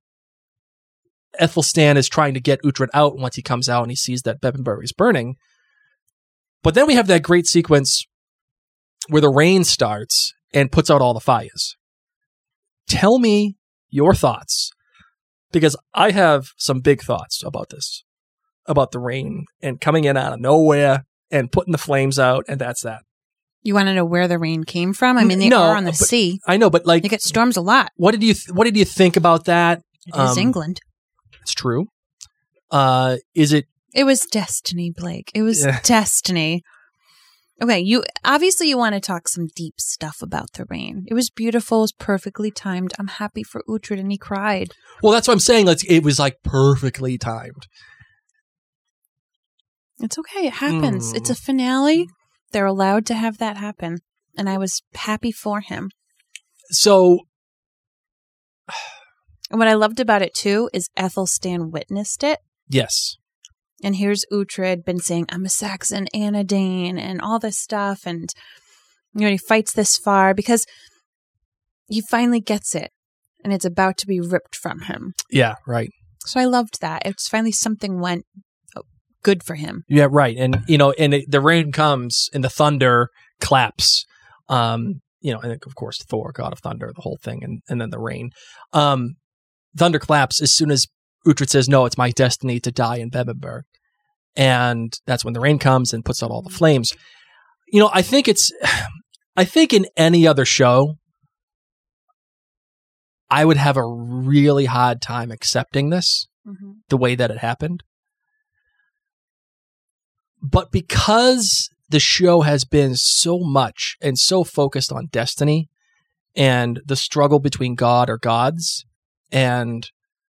D: Ethelstan is trying to get Uhtred out once he comes out and he sees that Bebbanburg is burning. But then we have that great sequence where the rain starts and puts out all the fires. Tell me your thoughts because I have some big thoughts about this, about the rain and coming in out of nowhere and putting the flames out, and that's that.
C: You want to know where the rain came from? I mean, they
D: No,
C: are on the
D: but-
C: sea.
D: I know, but like,
C: They get storms a lot.
D: what did you th- what did you think about that?
C: It is
D: Um,
C: England.
D: It's true. Uh, is it?
C: It was destiny, Blake. It was
D: Yeah.
C: destiny. Okay, you obviously you want to talk some deep stuff about the rain. It was beautiful. It was perfectly timed. I'm happy for Uhtred, and he cried.
D: Well, that's what I'm saying. Like, it was like perfectly timed.
C: It's okay. It happens.
D: Mm.
C: It's a finale. They're allowed to have that happen, and I was happy for him.
D: So,
C: And what I loved about it too is Ethelstan witnessed it.
D: yes,
C: And here's Uhtred been saying, I'm a Saxon and a Dane and all this stuff. And, you know, he fights this far because he finally gets it and it's about to be ripped from him.
D: yeah, right.
C: So I loved that. It's finally something went good for him.
D: Yeah, right. And, you know, and it, the rain comes and the thunder claps. Um, you know, and of course, Thor, God of Thunder, the whole thing, and, and then the rain. Um, thunder claps as soon as Uhtred says, no, it's my destiny to die in Bebbanburg. And that's when the rain comes and puts out all the flames. You know, I think it's, I think in any other show, I would have a really hard time accepting this,
C: Mm-hmm.
D: the way that it happened. But because the show has been so much and so focused on destiny and the struggle between God or gods and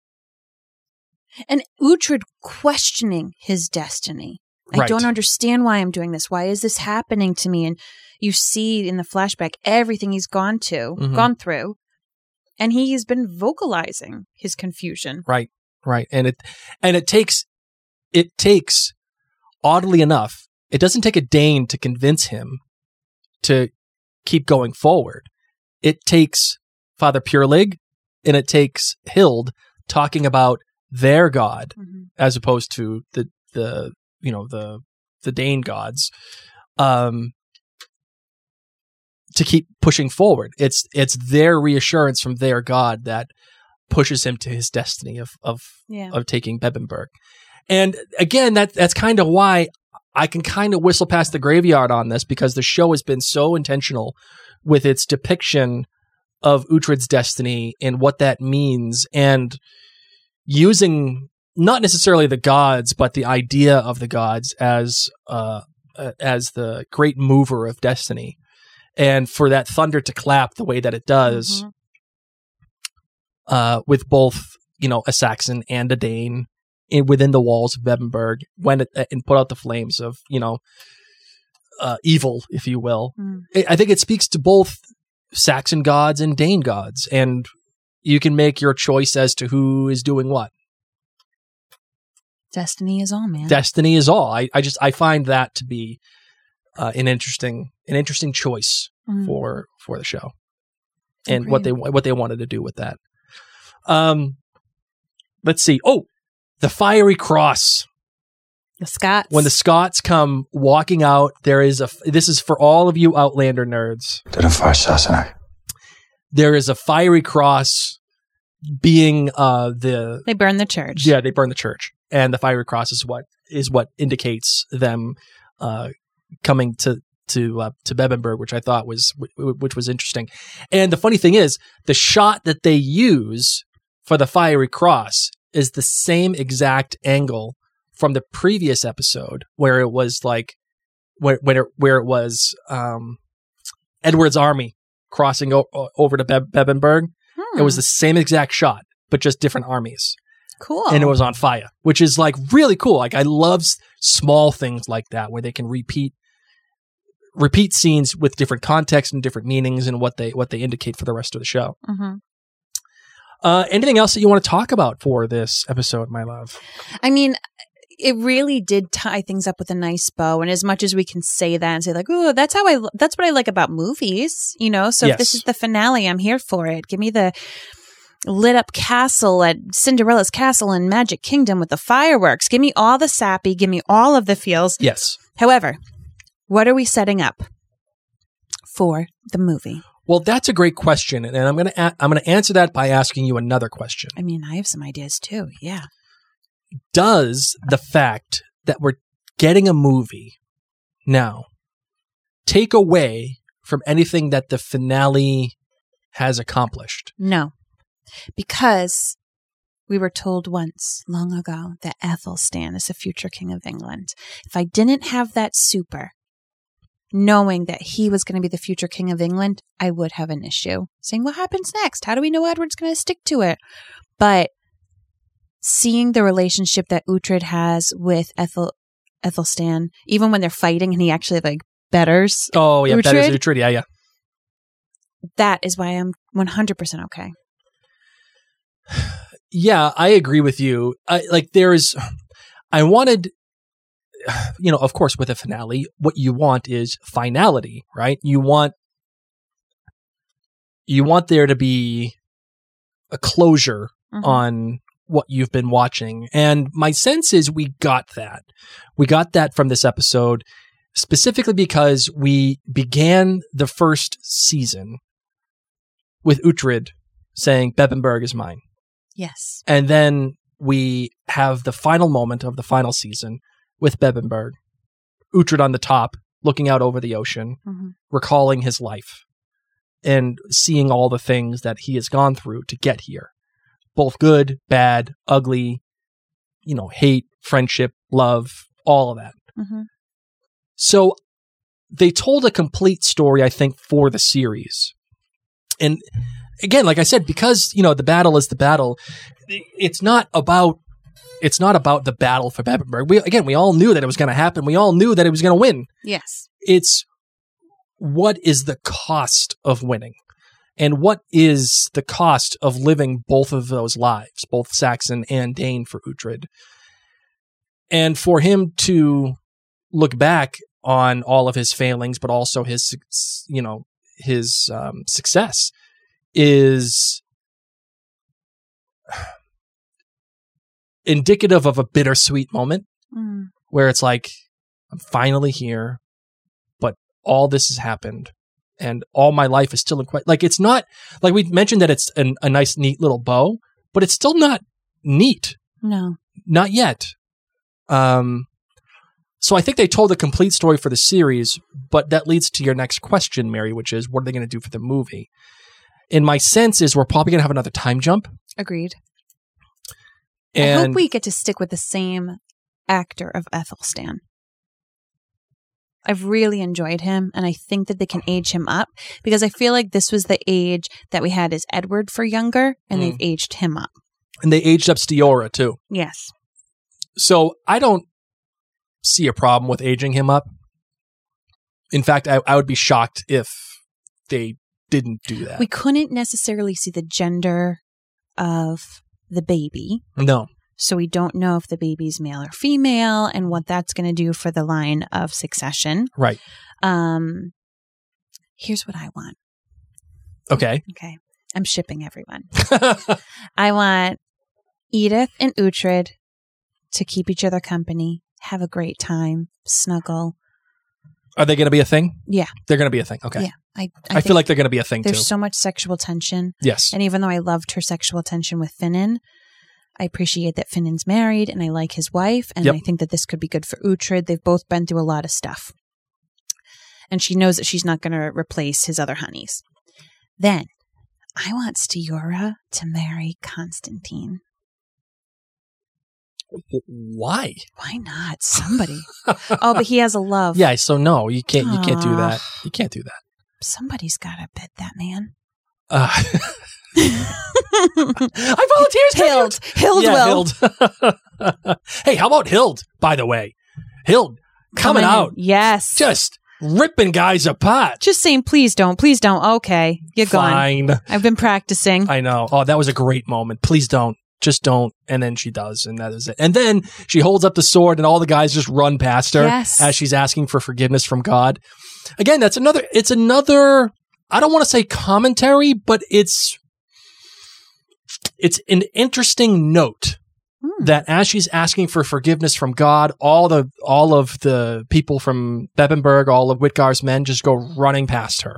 C: And Uhtred questioning his destiny. I
D: Right.
C: don't understand why I'm doing this. Why is this happening to me? And you see in the flashback everything he's gone to,
D: Mhm.
C: gone through. And he has been vocalizing his confusion.
D: right, right. And it, and it takes, it takes, oddly enough, it doesn't take a Dane to convince him to keep going forward. It takes Father Purelig and it takes Hild talking about their god
C: Mm-hmm.
D: as opposed to the the you know the the Dane gods, um, to keep pushing forward. It's it's their reassurance from their god that pushes him to his destiny of of
C: Yeah.
D: of taking Bebbanburg. And again, that that's kind of why I can kind of whistle past the graveyard on this, because the show has been so intentional with its depiction of Uhtred's destiny and what that means, and using not necessarily the gods, but the idea of the gods as uh, uh, as the great mover of destiny, and for that thunder to clap the way that it does,
C: Mhm.
D: uh, with both, you know, a Saxon and a Dane in, within the walls of Bebbanburg, when it, and put out the flames of, you know, uh, evil, if you will.
C: Mm.
D: I I think it speaks to both Saxon gods and Dane gods, and you can make your choice as to who is doing what.
C: Destiny is all, man.
D: Destiny is all. I, I just I find that to be uh, an interesting an interesting choice
C: Mm.
D: for for the show, and what they
C: Agreed.
D: what they wanted to do with that. Um, let's see. Oh, the fiery cross.
C: The Scots.
D: When the Scots come walking out, there is a. This is for all of you Outlander nerds.
E: Did a fire Sassenach.
D: There is a fiery cross being uh the
C: They burn the church.
D: yeah they burn the church, and the fiery cross is what is what indicates them uh coming to to uh, to Bebbanburg, which I thought was which was interesting. And the funny thing is, the shot that they use for the fiery cross is the same exact angle from the previous episode, where it was like where where it, where it was um Edward's army crossing o- over to Be- Bebbanburg.
C: Hmm.
D: It was the same exact shot, but just different armies.
C: Cool.
D: And it was on fire, which is like really cool. Like, I love s- small things like that where they can repeat repeat scenes with different context and different meanings and what they what they indicate for the rest of the show.
C: Mhm.
D: Uh, anything else that you want to talk about for this episode, my love?
C: I mean, it really did tie things up with a nice bow. And as much as we can say that and say like, oh, that's how I, that's what I like about movies, you know? So if this
D: Yes.
C: is the finale, I'm here for it. Give me the lit up castle at Cinderella's castle in Magic Kingdom with the fireworks. Give me all the sappy. Give me all of the feels.
D: Yes.
C: However, what are we setting up for the movie?
D: Well, that's a great question, and I'm going to a- I'm going to answer that by asking you another question.
C: I mean, I have some ideas too. Yeah.
D: Does the fact that we're getting a movie now take away from anything that the finale has accomplished?
C: No. Because we were told once, long ago, that Athelstan is the future king of England. If I didn't have that super, knowing that he was going to be the future king of England, I would have an issue. Saying, what happens next? How do we know Edward's going to stick to it? But seeing the relationship that Uhtred has with Ethel, Athelstan, even when they're fighting and he actually like betters
D: Oh, yeah,
C: Uhtred,
D: that is Uhtred. Yeah, yeah.
C: that is why I'm one hundred percent okay.
D: Yeah, I agree with you. I, like, there's, I wanted, you know, of course, with a finale, what you want is finality, right? You want, you want there to be a closure
C: Mhm.
D: on what you've been watching. And my sense is we got that. We got that from this episode, specifically because we began the first season with Uhtred saying, Bebbanburg is mine.
C: Yes.
D: And then we have the final moment of the final season with Bebbanburg, Uhtred on the top, looking out over the ocean,
C: Mm-hmm.
D: recalling his life and seeing all the things that he has gone through to get here. Both good, bad, ugly, you know, hate, friendship, love, all of that.
C: Mm-hmm.
D: So they told a complete story, I think, for the series. And again, like I said, because, you know, the battle is the battle, it's not about it's not about the battle for Bebbanburg. We again, we all knew that it was going to happen. We all knew that it was going to win.
C: Yes.
D: It's what is the cost of winning? And what is the cost of living both of those lives, both Saxon and Dane for Uhtred? And for him to look back on all of his failings, but also his, you know, his um, success is indicative of a bittersweet moment
C: Mm.
D: where it's like, I'm finally here, but all this has happened and all my life is still in question. Like, it's not, like we mentioned that it's an, a nice, neat little bow, but it's still not neat.
C: No.
D: Not yet. Um, so I think they told a complete story for the series, but that leads to your next question, Mary, which is, what are they going to do for the movie? And my sense is we're probably going to have another time jump.
C: Agreed.
D: And
C: I hope we get to stick with the same actor of Athelstan. I've really enjoyed him, and I think that they can age him up because I feel like this was the age that we had as Edward for younger, and
D: Mm.
C: they've aged him up.
D: and they aged up Stiora too.
C: Yes.
D: So I don't see a problem with aging him up. In fact, I, I would be shocked if they didn't do that.
C: We couldn't necessarily see the gender of the baby,
D: no.
C: so we don't know if the baby's male or female and what that's going to do for the line of succession.
D: Right.
C: Um, here's what I want.
D: Okay.
C: Okay. I'm shipping everyone. I want Edith and Uhtred to keep each other company, have a great time, snuggle.
D: Are they going to be a thing?
C: Yeah.
D: They're going to be a thing. Okay.
C: Yeah. I,
D: I, feel like they're going to be a thing
C: there's
D: too.
C: so much sexual tension.
D: Yes.
C: And even though I loved her sexual tension with Finan, I appreciate that Finan's married and I like his wife. And
D: Yep.
C: I think that this could be good for Uhtred. They've both been through a lot of stuff. And she knows that she's not going to replace his other honeys. Then I want Stiora to marry Constantine.
D: Why?
C: Why not? Somebody. Oh, but he has a love.
D: Yeah. So no, you can't. You can't do
C: Aw.
D: that. You can't do that.
C: Somebody's got to bed that man.
D: Uh, I volunteers.
C: Hild. Hild
D: yeah,
C: will.
D: Hild. Hey, how about Hild? By the way, Hild coming
C: in.
D: out,
C: Yes.
D: just ripping guys apart.
C: Just saying, please don't. Please don't. Okay. You're gone.
D: Fine.
C: I've been practicing.
D: I know. Oh, that was a great moment. Please don't. Just don't. And then she does, and that is it. And then she holds up the sword, and all the guys just run past her
C: Yes.
D: as she's asking for forgiveness from God. Again, that's another. It's another. I don't want to say commentary, but it's it's an interesting note
C: Hmm.
D: that as she's asking for forgiveness from God, all the all of the people from Bebbanburg, all of Whitgar's men, just go running past her.
C: Yep.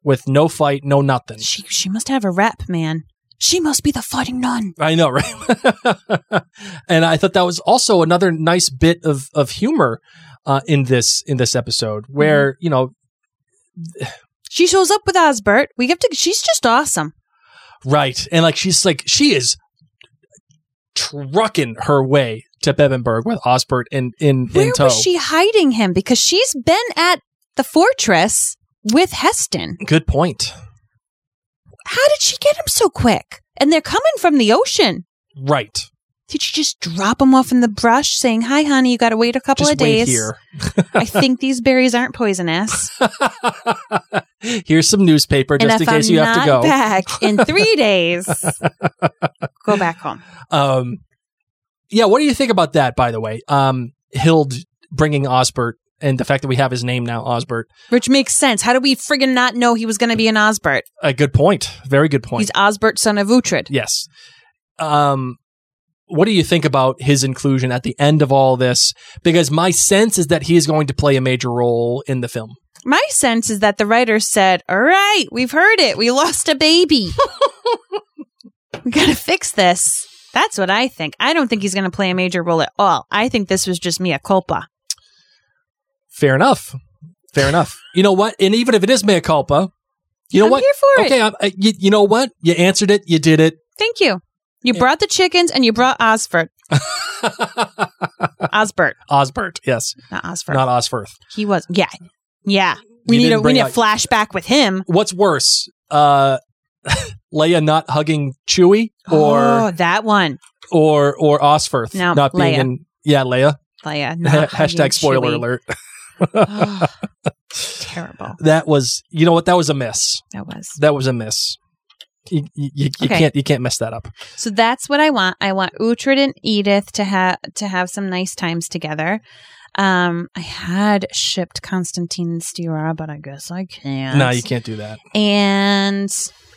D: with no fight, no nothing.
C: She she must have a rep, man. She must be the fighting nun.
D: I know, right? And I thought that was also another nice bit of of humor uh, in this in this episode, where mm-hmm. you know
C: she shows up with Osbert. We have to. She's just awesome,
D: right? And like she's like she is trucking her way to Bebbanburg with Osbert in in,
C: Where
D: in tow.
C: was she hiding him? Because she's been at the fortress with Heston.
D: Good point.
C: How did she get him so quick? And they're coming from the ocean.
D: Right.
C: Did she just drop him off in the brush saying, hi, honey, you got to wait a couple
D: just
C: of days?
D: Wait here.
C: I think these berries aren't poisonous.
D: Here's some newspaper just in case
C: I'm
D: you have to go.
C: Back in three days. Go back home.
D: Um, yeah, what do you think about that, by the way? Um, Hild bringing Osbert and the fact that we have his name now, Osbert.
C: Which makes sense. How did we friggin' not know he was going to be an Osbert?
D: A good point. Very good point.
C: He's Osbert, son of Uhtred.
D: Yes. Um, what do you think about his inclusion at the end of all this? Because my sense is that he is going to play a major role in the film.
C: My sense is that the writers said, all right, we've heard it. We lost a baby. We got to fix this. That's what I think. I don't think he's going to play a major role at all. I think this was just mea culpa.
D: Fair enough. Fair enough. You know what? And even if it is mea culpa, you know
C: I'm
D: what?
C: here for
D: okay,
C: it.
D: Okay, you, you know what? You answered it. You did it.
C: Thank you. You yeah. brought the chickens and you brought Osbert. Osbert.
D: Osbert, yes.
C: Not Osfirth.
D: Not Osfirth.
C: He was. Yeah. Yeah. We
D: you
C: need a we need a
D: out,
C: flashback with him.
D: What's worse? Uh, Leia not hugging Chewie, or
C: oh, that one,
D: or or Osfirth
C: no,
D: not being
C: Leia.
D: in. Yeah, Leia.
C: Leia. Not
D: Hashtag spoiler
C: Chewie.
D: alert.
C: Oh, terrible.
D: That was, you know what? That was a miss.
C: That was.
D: That was a miss. You, you, you
C: okay.
D: can't you can't mess that up.
C: So that's what I want. I want Uhtred and Edith to have to have some nice times together. Um, I had shipped Constantine and Stiara, but I guess I can't.
D: No, you can't do that.
C: And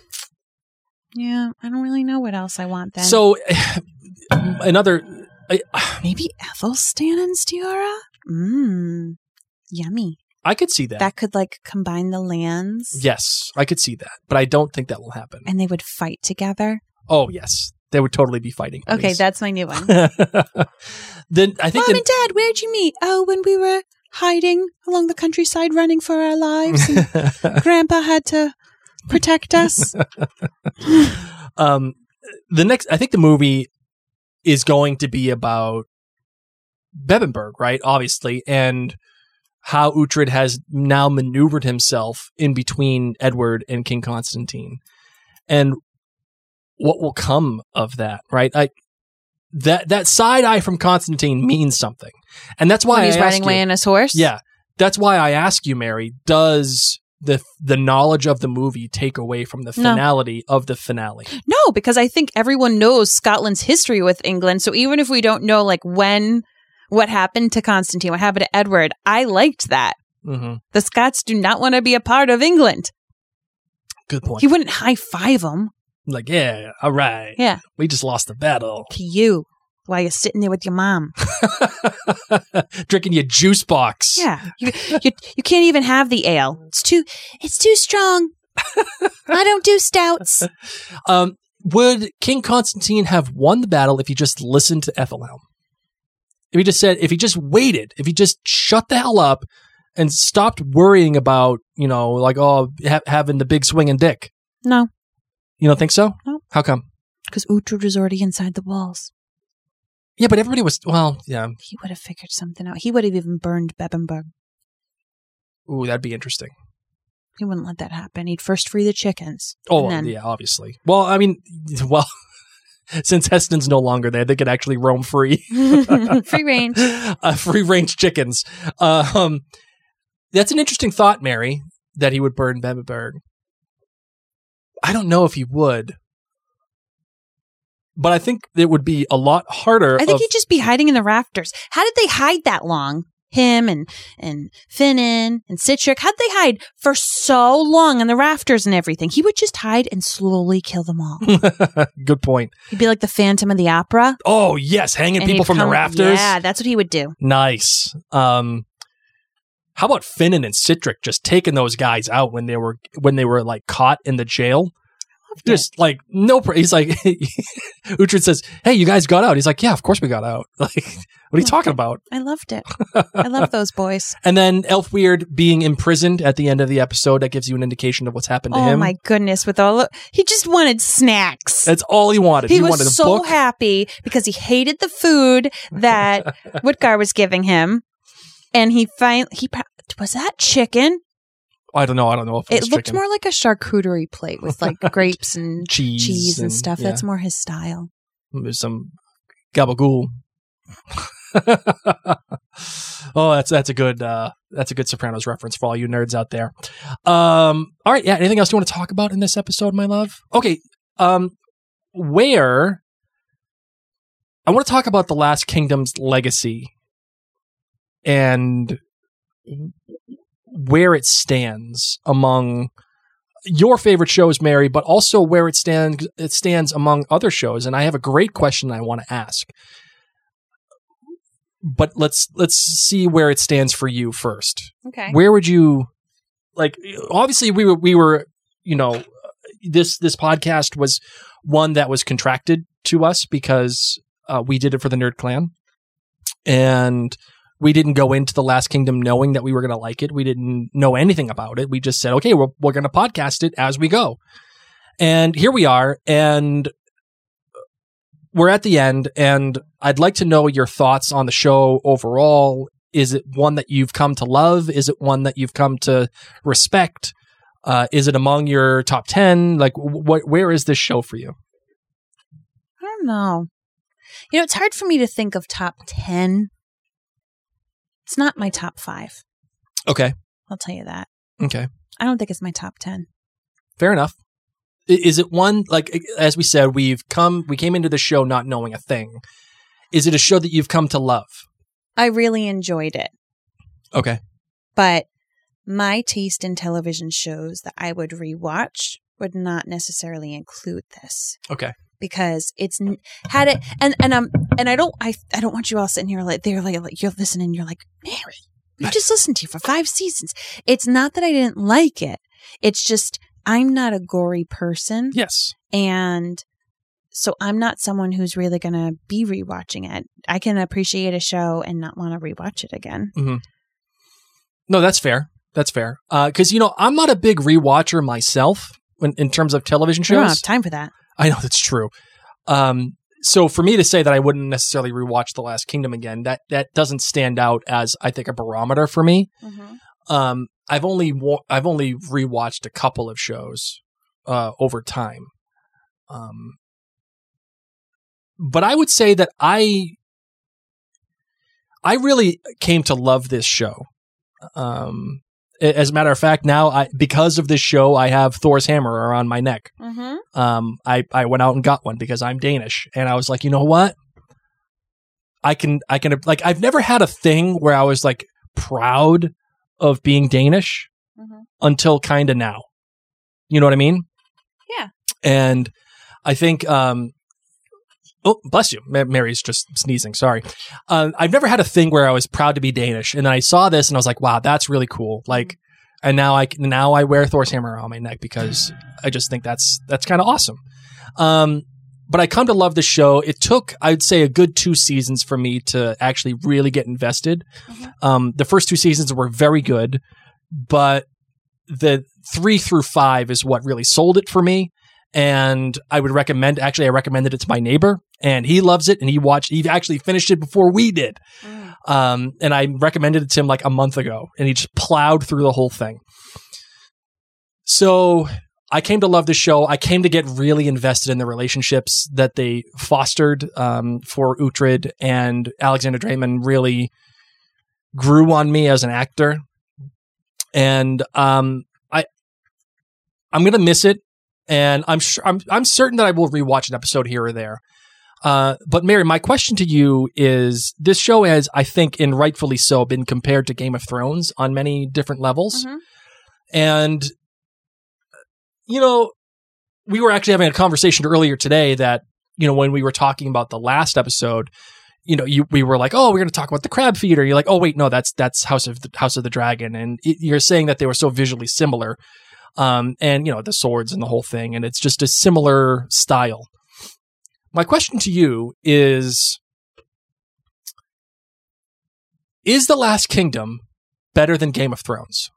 C: yeah, I don't really know what else I want then.
D: So another I,
C: maybe Ethelstan and Stiara. Mmm, yummy.
D: I could see that.
C: That could like combine the lands.
D: Yes, I could see that, but I don't think that will happen.
C: And they would fight together.
D: Oh yes, they would totally be fighting.
C: Okay,
D: buddies.
C: that's my new one.
D: Then I think
C: Mom
D: the,
C: and Dad, where'd you meet? Oh, when we were hiding along the countryside, running for our lives. And Grandpa had to protect us.
D: um, the next, I think the movie is going to be about Bebbanburg, right? Obviously, and how Uhtred has now maneuvered himself in between Edward and King Constantine, and what will come of that, right? I that that side eye from Constantine means something, and that's why
C: when he's
D: I
C: riding
D: ask
C: away
D: you,
C: on his horse.
D: Yeah, that's why I ask you, Mary. Does the the knowledge of the movie take away from the finality no. of the finale?
C: No, because I think everyone knows Scotland's history with England. So even if we don't know, like when. What happened to Constantine? What happened to Edward? I liked that.
D: Mm-hmm.
C: The Scots do not want to be a part of England.
D: Good point.
C: He wouldn't high five them.
D: Like, yeah, all right.
C: Yeah.
D: We just lost the battle.
C: To you, while you're sitting there with your mom.
D: Drinking your juice box.
C: Yeah. You, you, you can't even have the ale. It's too, it's too strong. I don't do stouts.
D: Um, would King Constantine have won the battle if he just listened to Ethelhelm? If he just said, if he just waited, if he just shut the hell up and stopped worrying about, you know, like, oh, ha- having the big swinging dick.
C: No.
D: You don't think so?
C: No.
D: How come?
C: Because Uhtred was already inside the walls.
D: Yeah, but everybody was, well, yeah.
C: He would have figured something out. He would have even burned Bebbanburg.
D: Ooh, that'd be interesting.
C: He wouldn't let that happen. He'd first free the chickens.
D: Oh,
C: then...
D: yeah, obviously. Well, I mean, well... Since Heston's no longer there, they could actually roam free.
C: Free range.
D: Uh, free range chickens. Uh, um, that's an interesting thought, Mary, that he would burn Bebbanburg. I don't know if he would. But I think it would be a lot harder.
C: I think
D: of-
C: he'd just be hiding in the rafters. How did they hide that long? Him and and Finan and Sihtric, how'd they hide for so long in the rafters and everything? He would just hide and slowly kill them all.
D: Good point.
C: He'd be like the Phantom of the Opera.
D: Oh, yes, hanging
C: and
D: people from
C: come,
D: the rafters.
C: Yeah, that's what he would do.
D: Nice. Um, How about Finnan and Citric just taking those guys out when they were when they were like caught in the jail? Just like no, pr- he's like Uhtred says, "Hey, you guys got out." He's like, "Yeah, of course we got out." Like, what are you talking about?
C: I loved it. I love those boys.
D: And then Elfweird being imprisoned at the end of the episode, that gives you an indication of what's happened to
C: oh
D: him.
C: Oh my goodness! With all of, he just wanted snacks.
D: That's all he wanted.
C: He,
D: he
C: was
D: wanted a
C: so
D: book.
C: happy because he hated the food that Woodgar was giving him, and he finally he was that chicken.
D: I don't know. I don't know if it,
C: it
D: was
C: looked
D: chicken.
C: more like a charcuterie plate with like grapes and
D: cheese,
C: cheese and,
D: and
C: stuff.
D: yeah.
C: That's more his style.
D: There's some gabagool. Oh, that's that's a good uh, that's a good Sopranos reference for all you nerds out there. Um, all right, yeah. Anything else you want to talk about in this episode, my love? Okay. Um, where I want to talk about the Last Kingdom's legacy and where it stands among your favorite shows, Mary, but also where it stands it stands among other shows. And I have a great question I want to ask. But let's let's see where it stands for you first.
C: Okay.
D: Where would you like obviously we were we were, you know, this this podcast was one that was contracted to us because uh, we did it for the Nerd Clan. And we didn't go into The Last Kingdom knowing that we were going to like it. We didn't know anything about it. We just said, okay, we're, we're going to podcast it as we go. And here we are. And we're at the end. And I'd like to know your thoughts on the show overall. Is it one that you've come to love? Is it one that you've come to respect? Uh, is it among your top ten? Like, wh- where is this show for you?
C: I don't know. You know, it's hard for me to think of top ten. It's not my top five.
D: Okay.
C: I'll tell you that.
D: Okay.
C: I don't think it's my top ten.
D: Fair enough. Is it one, like, as we said, we've come, we came into the show not knowing a thing. Is it a show that you've come to love?
C: I really enjoyed it.
D: Okay.
C: But my taste in television shows that I would rewatch would not necessarily include this.
D: Okay.
C: Because it's had it, and and um and I don't I I don't want you all sitting here like they're like, like you're listening. You're like, Mary, we just listened to you for five seasons. It's not that I didn't like it. It's just I'm not a gory person.
D: Yes.
C: And so I'm not someone who's really going to be rewatching it. I can appreciate a show and not want to rewatch it again.
D: Mm-hmm. No, that's fair. That's fair. Because, uh, you know, I'm not a big rewatcher myself when, in terms of television shows.
C: I don't have time for that.
D: I know that's true. Um, so for me to say that I wouldn't necessarily rewatch The Last Kingdom again, that that doesn't stand out as, I think, a barometer for me. Mm-hmm. Um, I've only wa- I've only rewatched a couple of shows uh, over time, um, but I would say that I I really came to love this show. Um, as a matter of fact, now I because of this show, I have Thor's hammer around my neck.
C: Mm-hmm.
D: Um, I I went out and got one because I'm Danish, and I was like, you know what? I can I can like I've never had a thing where I was like proud of being Danish mm-hmm. until kind of now. You know what I mean?
C: Yeah.
D: And I think, um, oh, bless you. Mary's just sneezing. Sorry. Uh, I've never had a thing where I was proud to be Danish. And then I saw this and I was like, wow, that's really cool. Like, mm-hmm. and now I, now I wear Thor's hammer on my neck because I just think that's, that's kind of awesome. Um, But I come to love the show. It took, I'd say, a good two seasons for me to actually really get invested. Mm-hmm. Um, the first two seasons were very good, but the three through five is what really sold it for me. And I would recommend, actually, I recommended it to my neighbor, and he loves it, and he watched, he actually finished it before we did. Mm. Um, and I recommended it to him like a month ago, and he just plowed through the whole thing. So I came to love the show. I came to get really invested in the relationships that they fostered um, for Uhtred, and Alexander Dreymon really grew on me as an actor. And um, I, I'm gonna miss it, and I'm sure I'm I'm certain that I will rewatch an episode here or there. Uh, but Mary, my question to you is: this show has, I think, and rightfully so, been compared to Game of Thrones on many different levels, mm-hmm. and you know, we were actually having a conversation earlier today that, you know, when we were talking about the last episode, you know, you we were like, oh, we're going to talk about the Crab Feeder. You're like, oh, wait, no, that's that's House of the, House of the Dragon, and it, you're saying that they were so visually similar, um, and you know the swords and the whole thing, and it's just a similar style. My question to you is: Is The Last Kingdom better than Game of Thrones?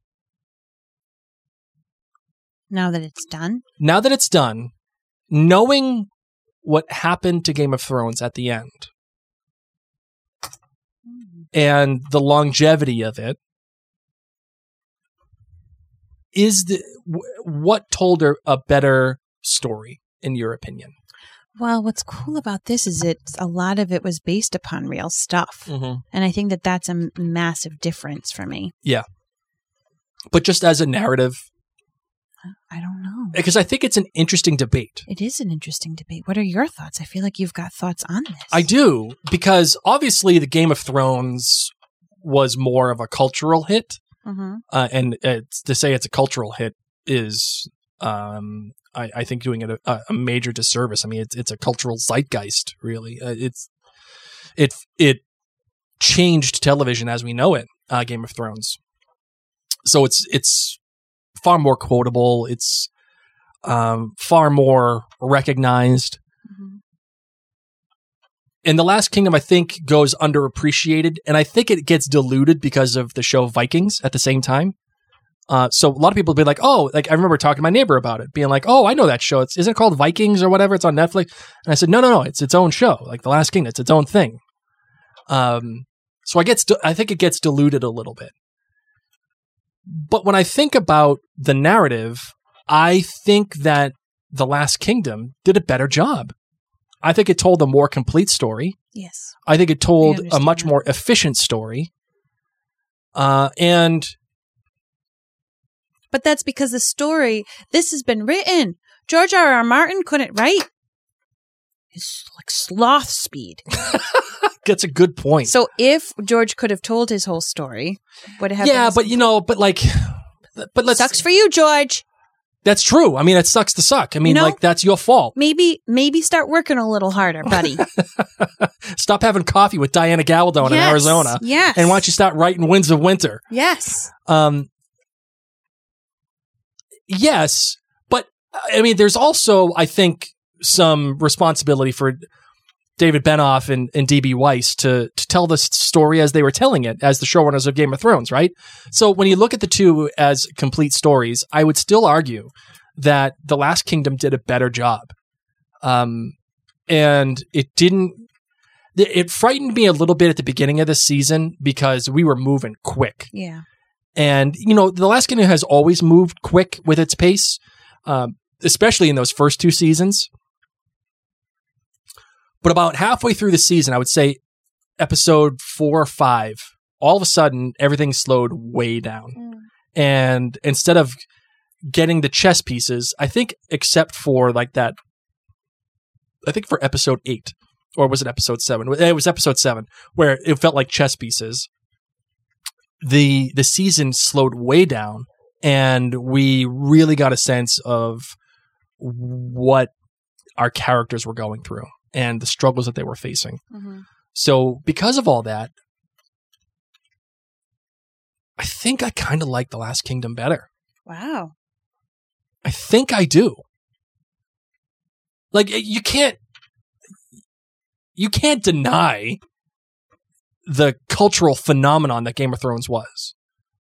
C: Now that it's done?
D: Now that it's done, knowing what happened to Game of Thrones at the end mm. and the longevity of it, is the what told her a better story, in your opinion?
C: Well, what's cool about this is it a lot of it was based upon real stuff.
D: Mm-hmm.
C: And I think that that's a massive difference for me.
D: Yeah. But just as a narrative,
C: I don't know.
D: Because I think it's an interesting debate.
C: It is an interesting debate. What are your thoughts? I feel like you've got thoughts on this.
D: I do, because obviously the Game of Thrones was more of a cultural hit.
C: Mm-hmm.
D: Uh, and it's, to say it's a cultural hit is, um, I, I think, doing it a, a major disservice. I mean, it's it's a cultural zeitgeist, really. Uh, it's it it changed television as we know it. Uh, Game of Thrones. So it's it's. far more quotable. It's um, far more recognized. Mm-hmm. And The Last Kingdom, I think, goes underappreciated, and I think it gets diluted because of the show Vikings at the same time. Uh, so a lot of people will be like, oh, like I remember talking to my neighbor about it, being like, oh, I know that show. It's, isn't it called Vikings or whatever? It's on Netflix. And I said, no, no, no, it's its own show. Like The Last Kingdom, it's its own thing. Um, so I get, I think it gets diluted a little bit. But when I think about the narrative, I think that The Last Kingdom did a better job. I think it told a more complete story.
C: Yes.
D: I think it told a much
C: that.
D: more efficient story. Uh, and...
C: But that's because the story, this has been written. George R. R. Martin couldn't write. It's like sloth speed.
D: That's a good point.
C: So if George could have told his whole story, would it have
D: Yeah,
C: been
D: but you know, but like, but let's.
C: Sucks for you, George.
D: That's true. I mean, it sucks to suck. I mean,
C: You know,
D: like, that's your fault.
C: Maybe, maybe start working a little harder, buddy.
D: Stop having coffee with Diana Gabaldon in
C: Yes,
D: Arizona.
C: yes.
D: And why don't you start writing Winds of Winter?
C: Yes.
D: Um. Yes, but I mean, there's also, I think, some responsibility for David Benioff and, and D B Weiss to to tell this story as they were telling it, as the showrunners of Game of Thrones, right? So when you look at the two as complete stories, I would still argue that The Last Kingdom did a better job. Um, and it didn't, it frightened me a little bit at the beginning of the season because we were moving quick.
C: Yeah.
D: And, you know, The Last Kingdom has always moved quick with its pace, um, especially in those first two seasons. But about halfway through the season, I would say episode four or five, all of a sudden, everything slowed way down. Mm. And instead of getting the chess pieces, I think except for like that, I think for episode eight, or was it episode seven? It was episode seven, where it felt like chess pieces. The the season slowed way down, and we really got a sense of what our characters were going through and the struggles that they were facing. Mm-hmm. So because of all that, I think I kind of like The Last Kingdom better.
C: Wow.
D: I think I do. Like, you can't, you can't deny the cultural phenomenon that Game of Thrones was.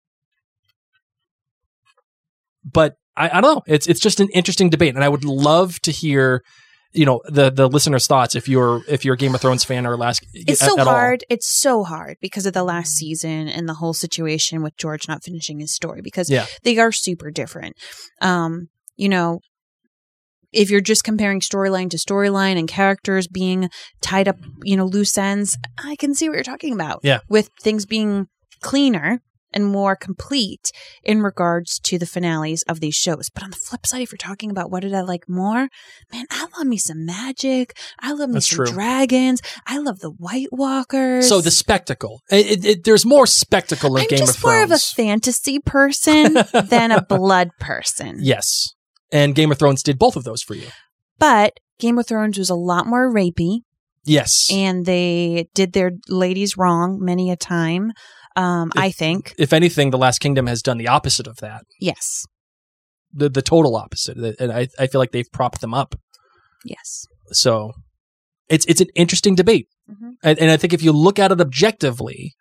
D: But I, I don't know. It's it's just an interesting debate, and I would love to hear, you know, the the listeners' thoughts if you're if you're a Game of Thrones fan or last.
C: It's
D: at,
C: so
D: at
C: hard.
D: All.
C: It's so hard because of the last season and the whole situation with George not finishing his story because
D: yeah.
C: they are super different. Um, you know, if you're just comparing storyline to storyline and characters being tied up, you know, loose ends, I can see what you're talking about.
D: Yeah.
C: With things being cleaner and more complete in regards to the finales of these shows. But on the flip side, if you're talking about what did I like more, man, I love me some magic. I love me
D: That's
C: some
D: true.
C: dragons. I love the White Walkers.
D: So the spectacle. It, it, it, there's more spectacle in
C: I'm
D: Game of
C: just more
D: Thrones.
C: of a fantasy person than a blood person.
D: Yes. And Game of Thrones did both of those for you.
C: But Game of Thrones was a lot more rapey.
D: Yes.
C: And they did their ladies wrong many a time, um,
D: If-
C: I think.
D: If anything, the Last Kingdom has done the opposite of that.
C: Yes.
D: The the total opposite. And I, I feel like they've propped them up.
C: Yes.
D: So it's it's an interesting debate.
C: Mhm.
D: And, and I think if you look at it objectively,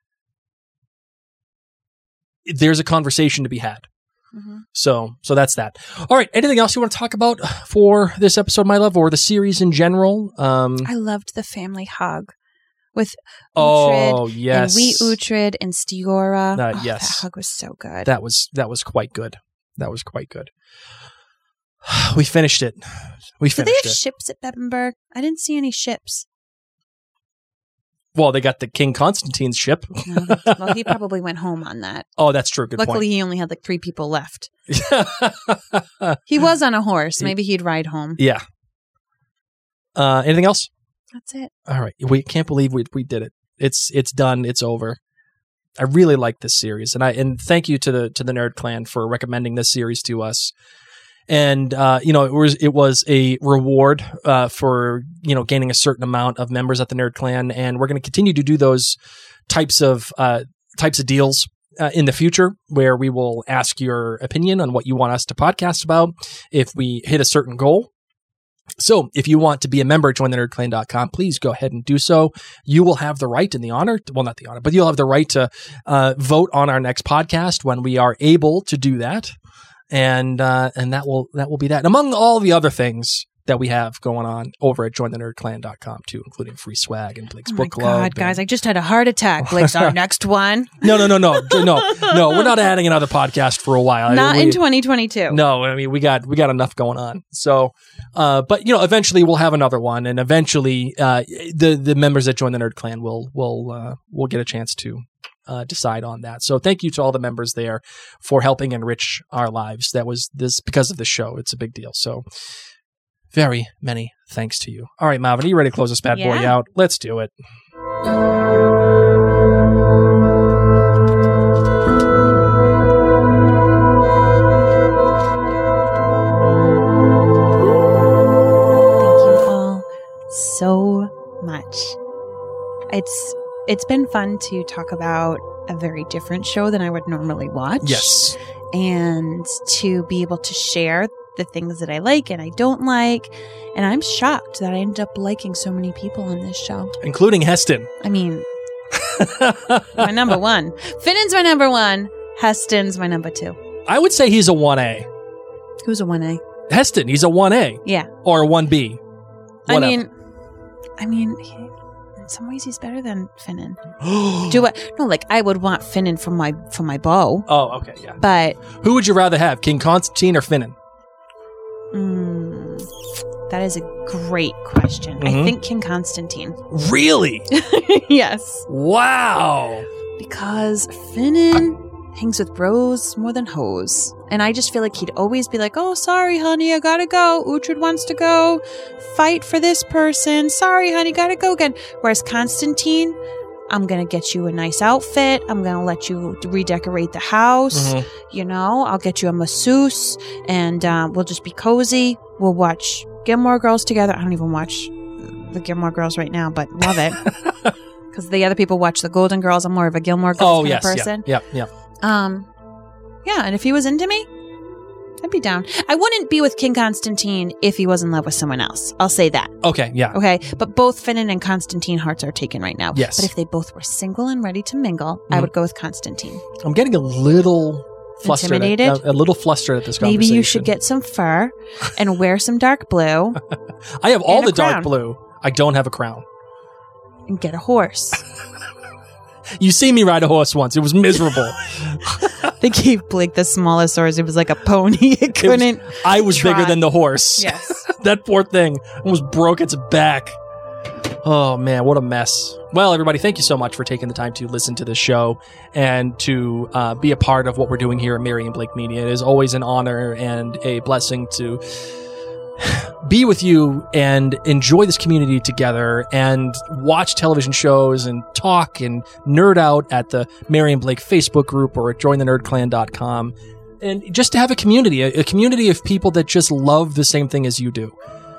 D: there's a conversation to be had.
C: Mhm.
D: So so that's that. All right. Anything else you want to talk about for this episode, my love, or the series in general? Um,
C: I loved the family hug with
D: oh,
C: Uhtred
D: yes.
C: and Wee Uhtred and Stiora.
D: Uh,
C: Oh,
D: yes.
C: That hug was so good.
D: That was that was quite good. That was quite good. We finished it. We
C: Did they
D: finished
C: have
D: it.
C: ships at Bebbanburg? I didn't see any ships.
D: Well, they got the King Constantine's ship.
C: No, they- well, he probably went home on that.
D: Oh, that's true. Good
C: Luckily, he only had like three people left.
D: point.
C: He was on a horse. Maybe he'd ride home.
D: Yeah. Uh, anything else?
C: That's it.
D: All right. We can't believe we we did it. It's it's done. It's over. I really like this series, and I and thank you to the to the Nerd Clan for recommending this series to us. And uh, you know, it was it was a reward uh, for you know gaining a certain amount of members at the Nerd Clan, and we're going to continue to do those types of uh, types of deals uh, in the future, where we will ask your opinion on what you want us to podcast about if we hit a certain goal. So if you want to be a member at join the nerd clan dot com, please go ahead and do so. You will have the right and the honor, well, not the honor, but you'll have the right to uh, vote on our next podcast when we are able to do that. And uh, and that will that will be that. And among all the other things that we have going on over at join the nerd clan dot com too, including free swag and Blake's
C: Oh my
D: book club.
C: God, guys, I just had a heart attack. Blake's our next one.
D: No, no, no, no, no, no. We're not adding another podcast for a while.
C: Not
D: We-
C: in twenty twenty-two.
D: No, I mean we got we got enough going on. So, uh, but you know, eventually we'll have another one, and eventually uh, the the members that join the Nerd Clan will will uh, will get a chance to uh, decide on that. So, thank you to all the members there for helping enrich our lives. That was this because of the show. It's a big deal. So, very many thanks to you. All right, Marvin, are you ready to close this bad boy
C: Yeah.
D: out? Let's do it.
C: Thank you all so much. It's it's been fun to talk about a very different show than I would normally watch.
D: Yes.
C: And to be able to share the things that I like and I don't like. And I'm shocked that I ended up liking so many people on this show.
D: Including Heston.
C: I mean, my number one. Finnan's my number one. Heston's my number two.
D: I would say he's a one A.
C: Who's a one A?
D: Heston, he's a one A.
C: Yeah.
D: Or a one B.
C: I
D: Whatever.
C: mean, I mean, he, in some ways he's better than Finnan. Do I? No, like I would want Finnan for my for my bow,
D: Oh, okay, yeah.
C: but
D: Who would you rather have, King Constantine or Finnan?
C: mm, that is a great question. I
D: Mhm.
C: think King Constantine.
D: Really?
C: Yes,
D: Wow.
C: because Finnan hangs with bros more than hoes, and I just feel like he'd always be like, "Oh, sorry, honey, I gotta go. Uhtred wants to go fight for this person. Sorry, honey, gotta go again." Whereas Constantine, I'm gonna get you a nice outfit. I'm gonna let you redecorate the house.
D: Mhm.
C: You know, I'll get you a masseuse, and um, we'll just be cozy. We'll watch Gilmore Girls together. I don't even watch the Gilmore Girls right now, but love it because the other people watch the Golden Girls. I'm more of a Gilmore Girls
D: Oh,
C: kind
D: yes.
C: of person.
D: Yeah, yeah,
C: Um, yeah, and if he was into me, I'd be down. I wouldn't be with King Constantine if he was in love with someone else. I'll say that.
D: yeah. Okay, yeah.
C: Okay, but both Finnan and Constantine hearts are taken right now.
D: Yes.
C: But if they both were single and ready to mingle, I
D: Mhm.
C: would go with Constantine.
D: I'm getting a little flustered. at-
C: Intimidated?
D: a, a little flustered at this
C: Maybe
D: conversation.
C: you should get some fur and wear some dark blue
D: I have all
C: and a
D: the dark
C: crown.
D: blue. I don't have a crown.
C: and get a horse.
D: You see me ride a horse once. It was miserable.
C: They gave Blake the smallest horse. It was like a pony. It
D: It was-
C: couldn't.
D: I was bigger
C: Trot.
D: than the horse.
C: Yes.
D: That poor thing almost broke its back. Oh man, what a mess. Well, everybody, thank you so much for taking the time to listen to this show and to uh, be a part of what we're doing here at Mary and Blake Media. It is always an honor and a blessing to be with you and enjoy this community together and watch television shows and talk and nerd out at the Mary and Blake Facebook group or at join the nerd clan dot com. And just to have a community, a, a community of people that just love the same thing as you do.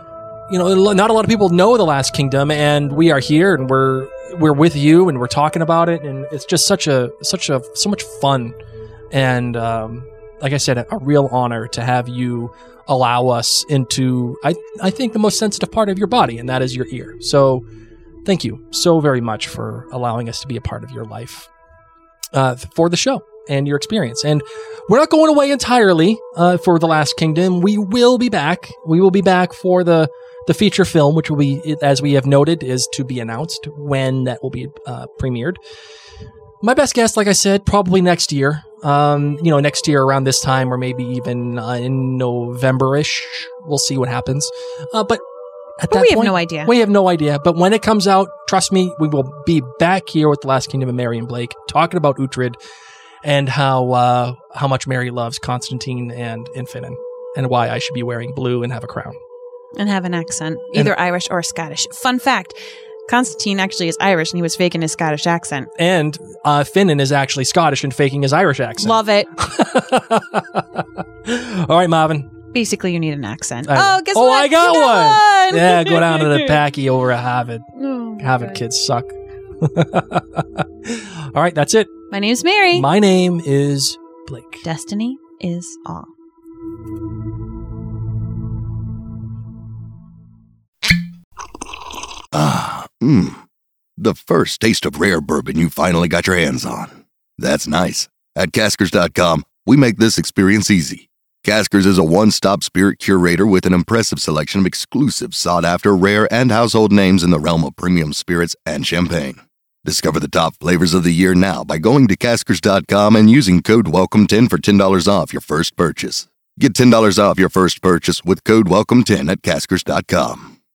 D: you know, not a lot of people know The Last Kingdom, and we are here and we're we're with you and we're talking about it, and it's just such a such a so much fun, and um, like I said, a, a real honor to have you allow us into I I think the most sensitive part of your body, and that is your ear. So thank you so very much for allowing us to be a part of your life uh, for the show and your experience. And we're not going away entirely uh, for The Last Kingdom. We will be back. We will be back for the the feature film, which will be, as we have noted, is to be announced when that will be uh, premiered. My best guess, like I said, probably next year. Um, you know, next year around this time, or maybe even uh, in November-ish. We'll see what happens. Uh, but At
C: but
D: that
C: we
D: point,
C: have no idea.
D: We have no idea. But when it comes out, trust me, we will be back here with The Last Kingdom of Mary and Blake, talking about Uhtred and how uh, how much Mary loves Constantine and Infinin, and why I should be wearing blue and have a crown.
C: And have an accent, either
D: and,
C: Irish or Scottish. Fun fact, Constantine actually is Irish, and he was faking his Scottish accent.
D: And uh, Finnan is actually Scottish and faking his Irish accent.
C: Love it.
D: All right, Marvin.
C: Basically, you need an accent.
D: I,
C: oh, guess
D: oh,
C: what?
D: I got
C: you
D: one.
C: got one.
D: Yeah, go down to the Packy over at Harvard.
C: Oh,
D: Harvard
C: God.
D: kids suck. All right, that's it.
C: My name's Mary.
D: My name is Blake.
C: Destiny is all.
E: Ah, mmm. The first taste of rare bourbon you finally got your hands on. That's nice. At Caskers dot com, we make this experience easy. Caskers is a one-stop spirit curator with an impressive selection of exclusive, sought-after, rare, and household names in the realm of premium spirits and champagne. Discover the top flavors of the year now by going to Caskers dot com and using code welcome ten for ten dollars off your first purchase. Get ten dollars off your first purchase with code welcome ten at Caskers dot com.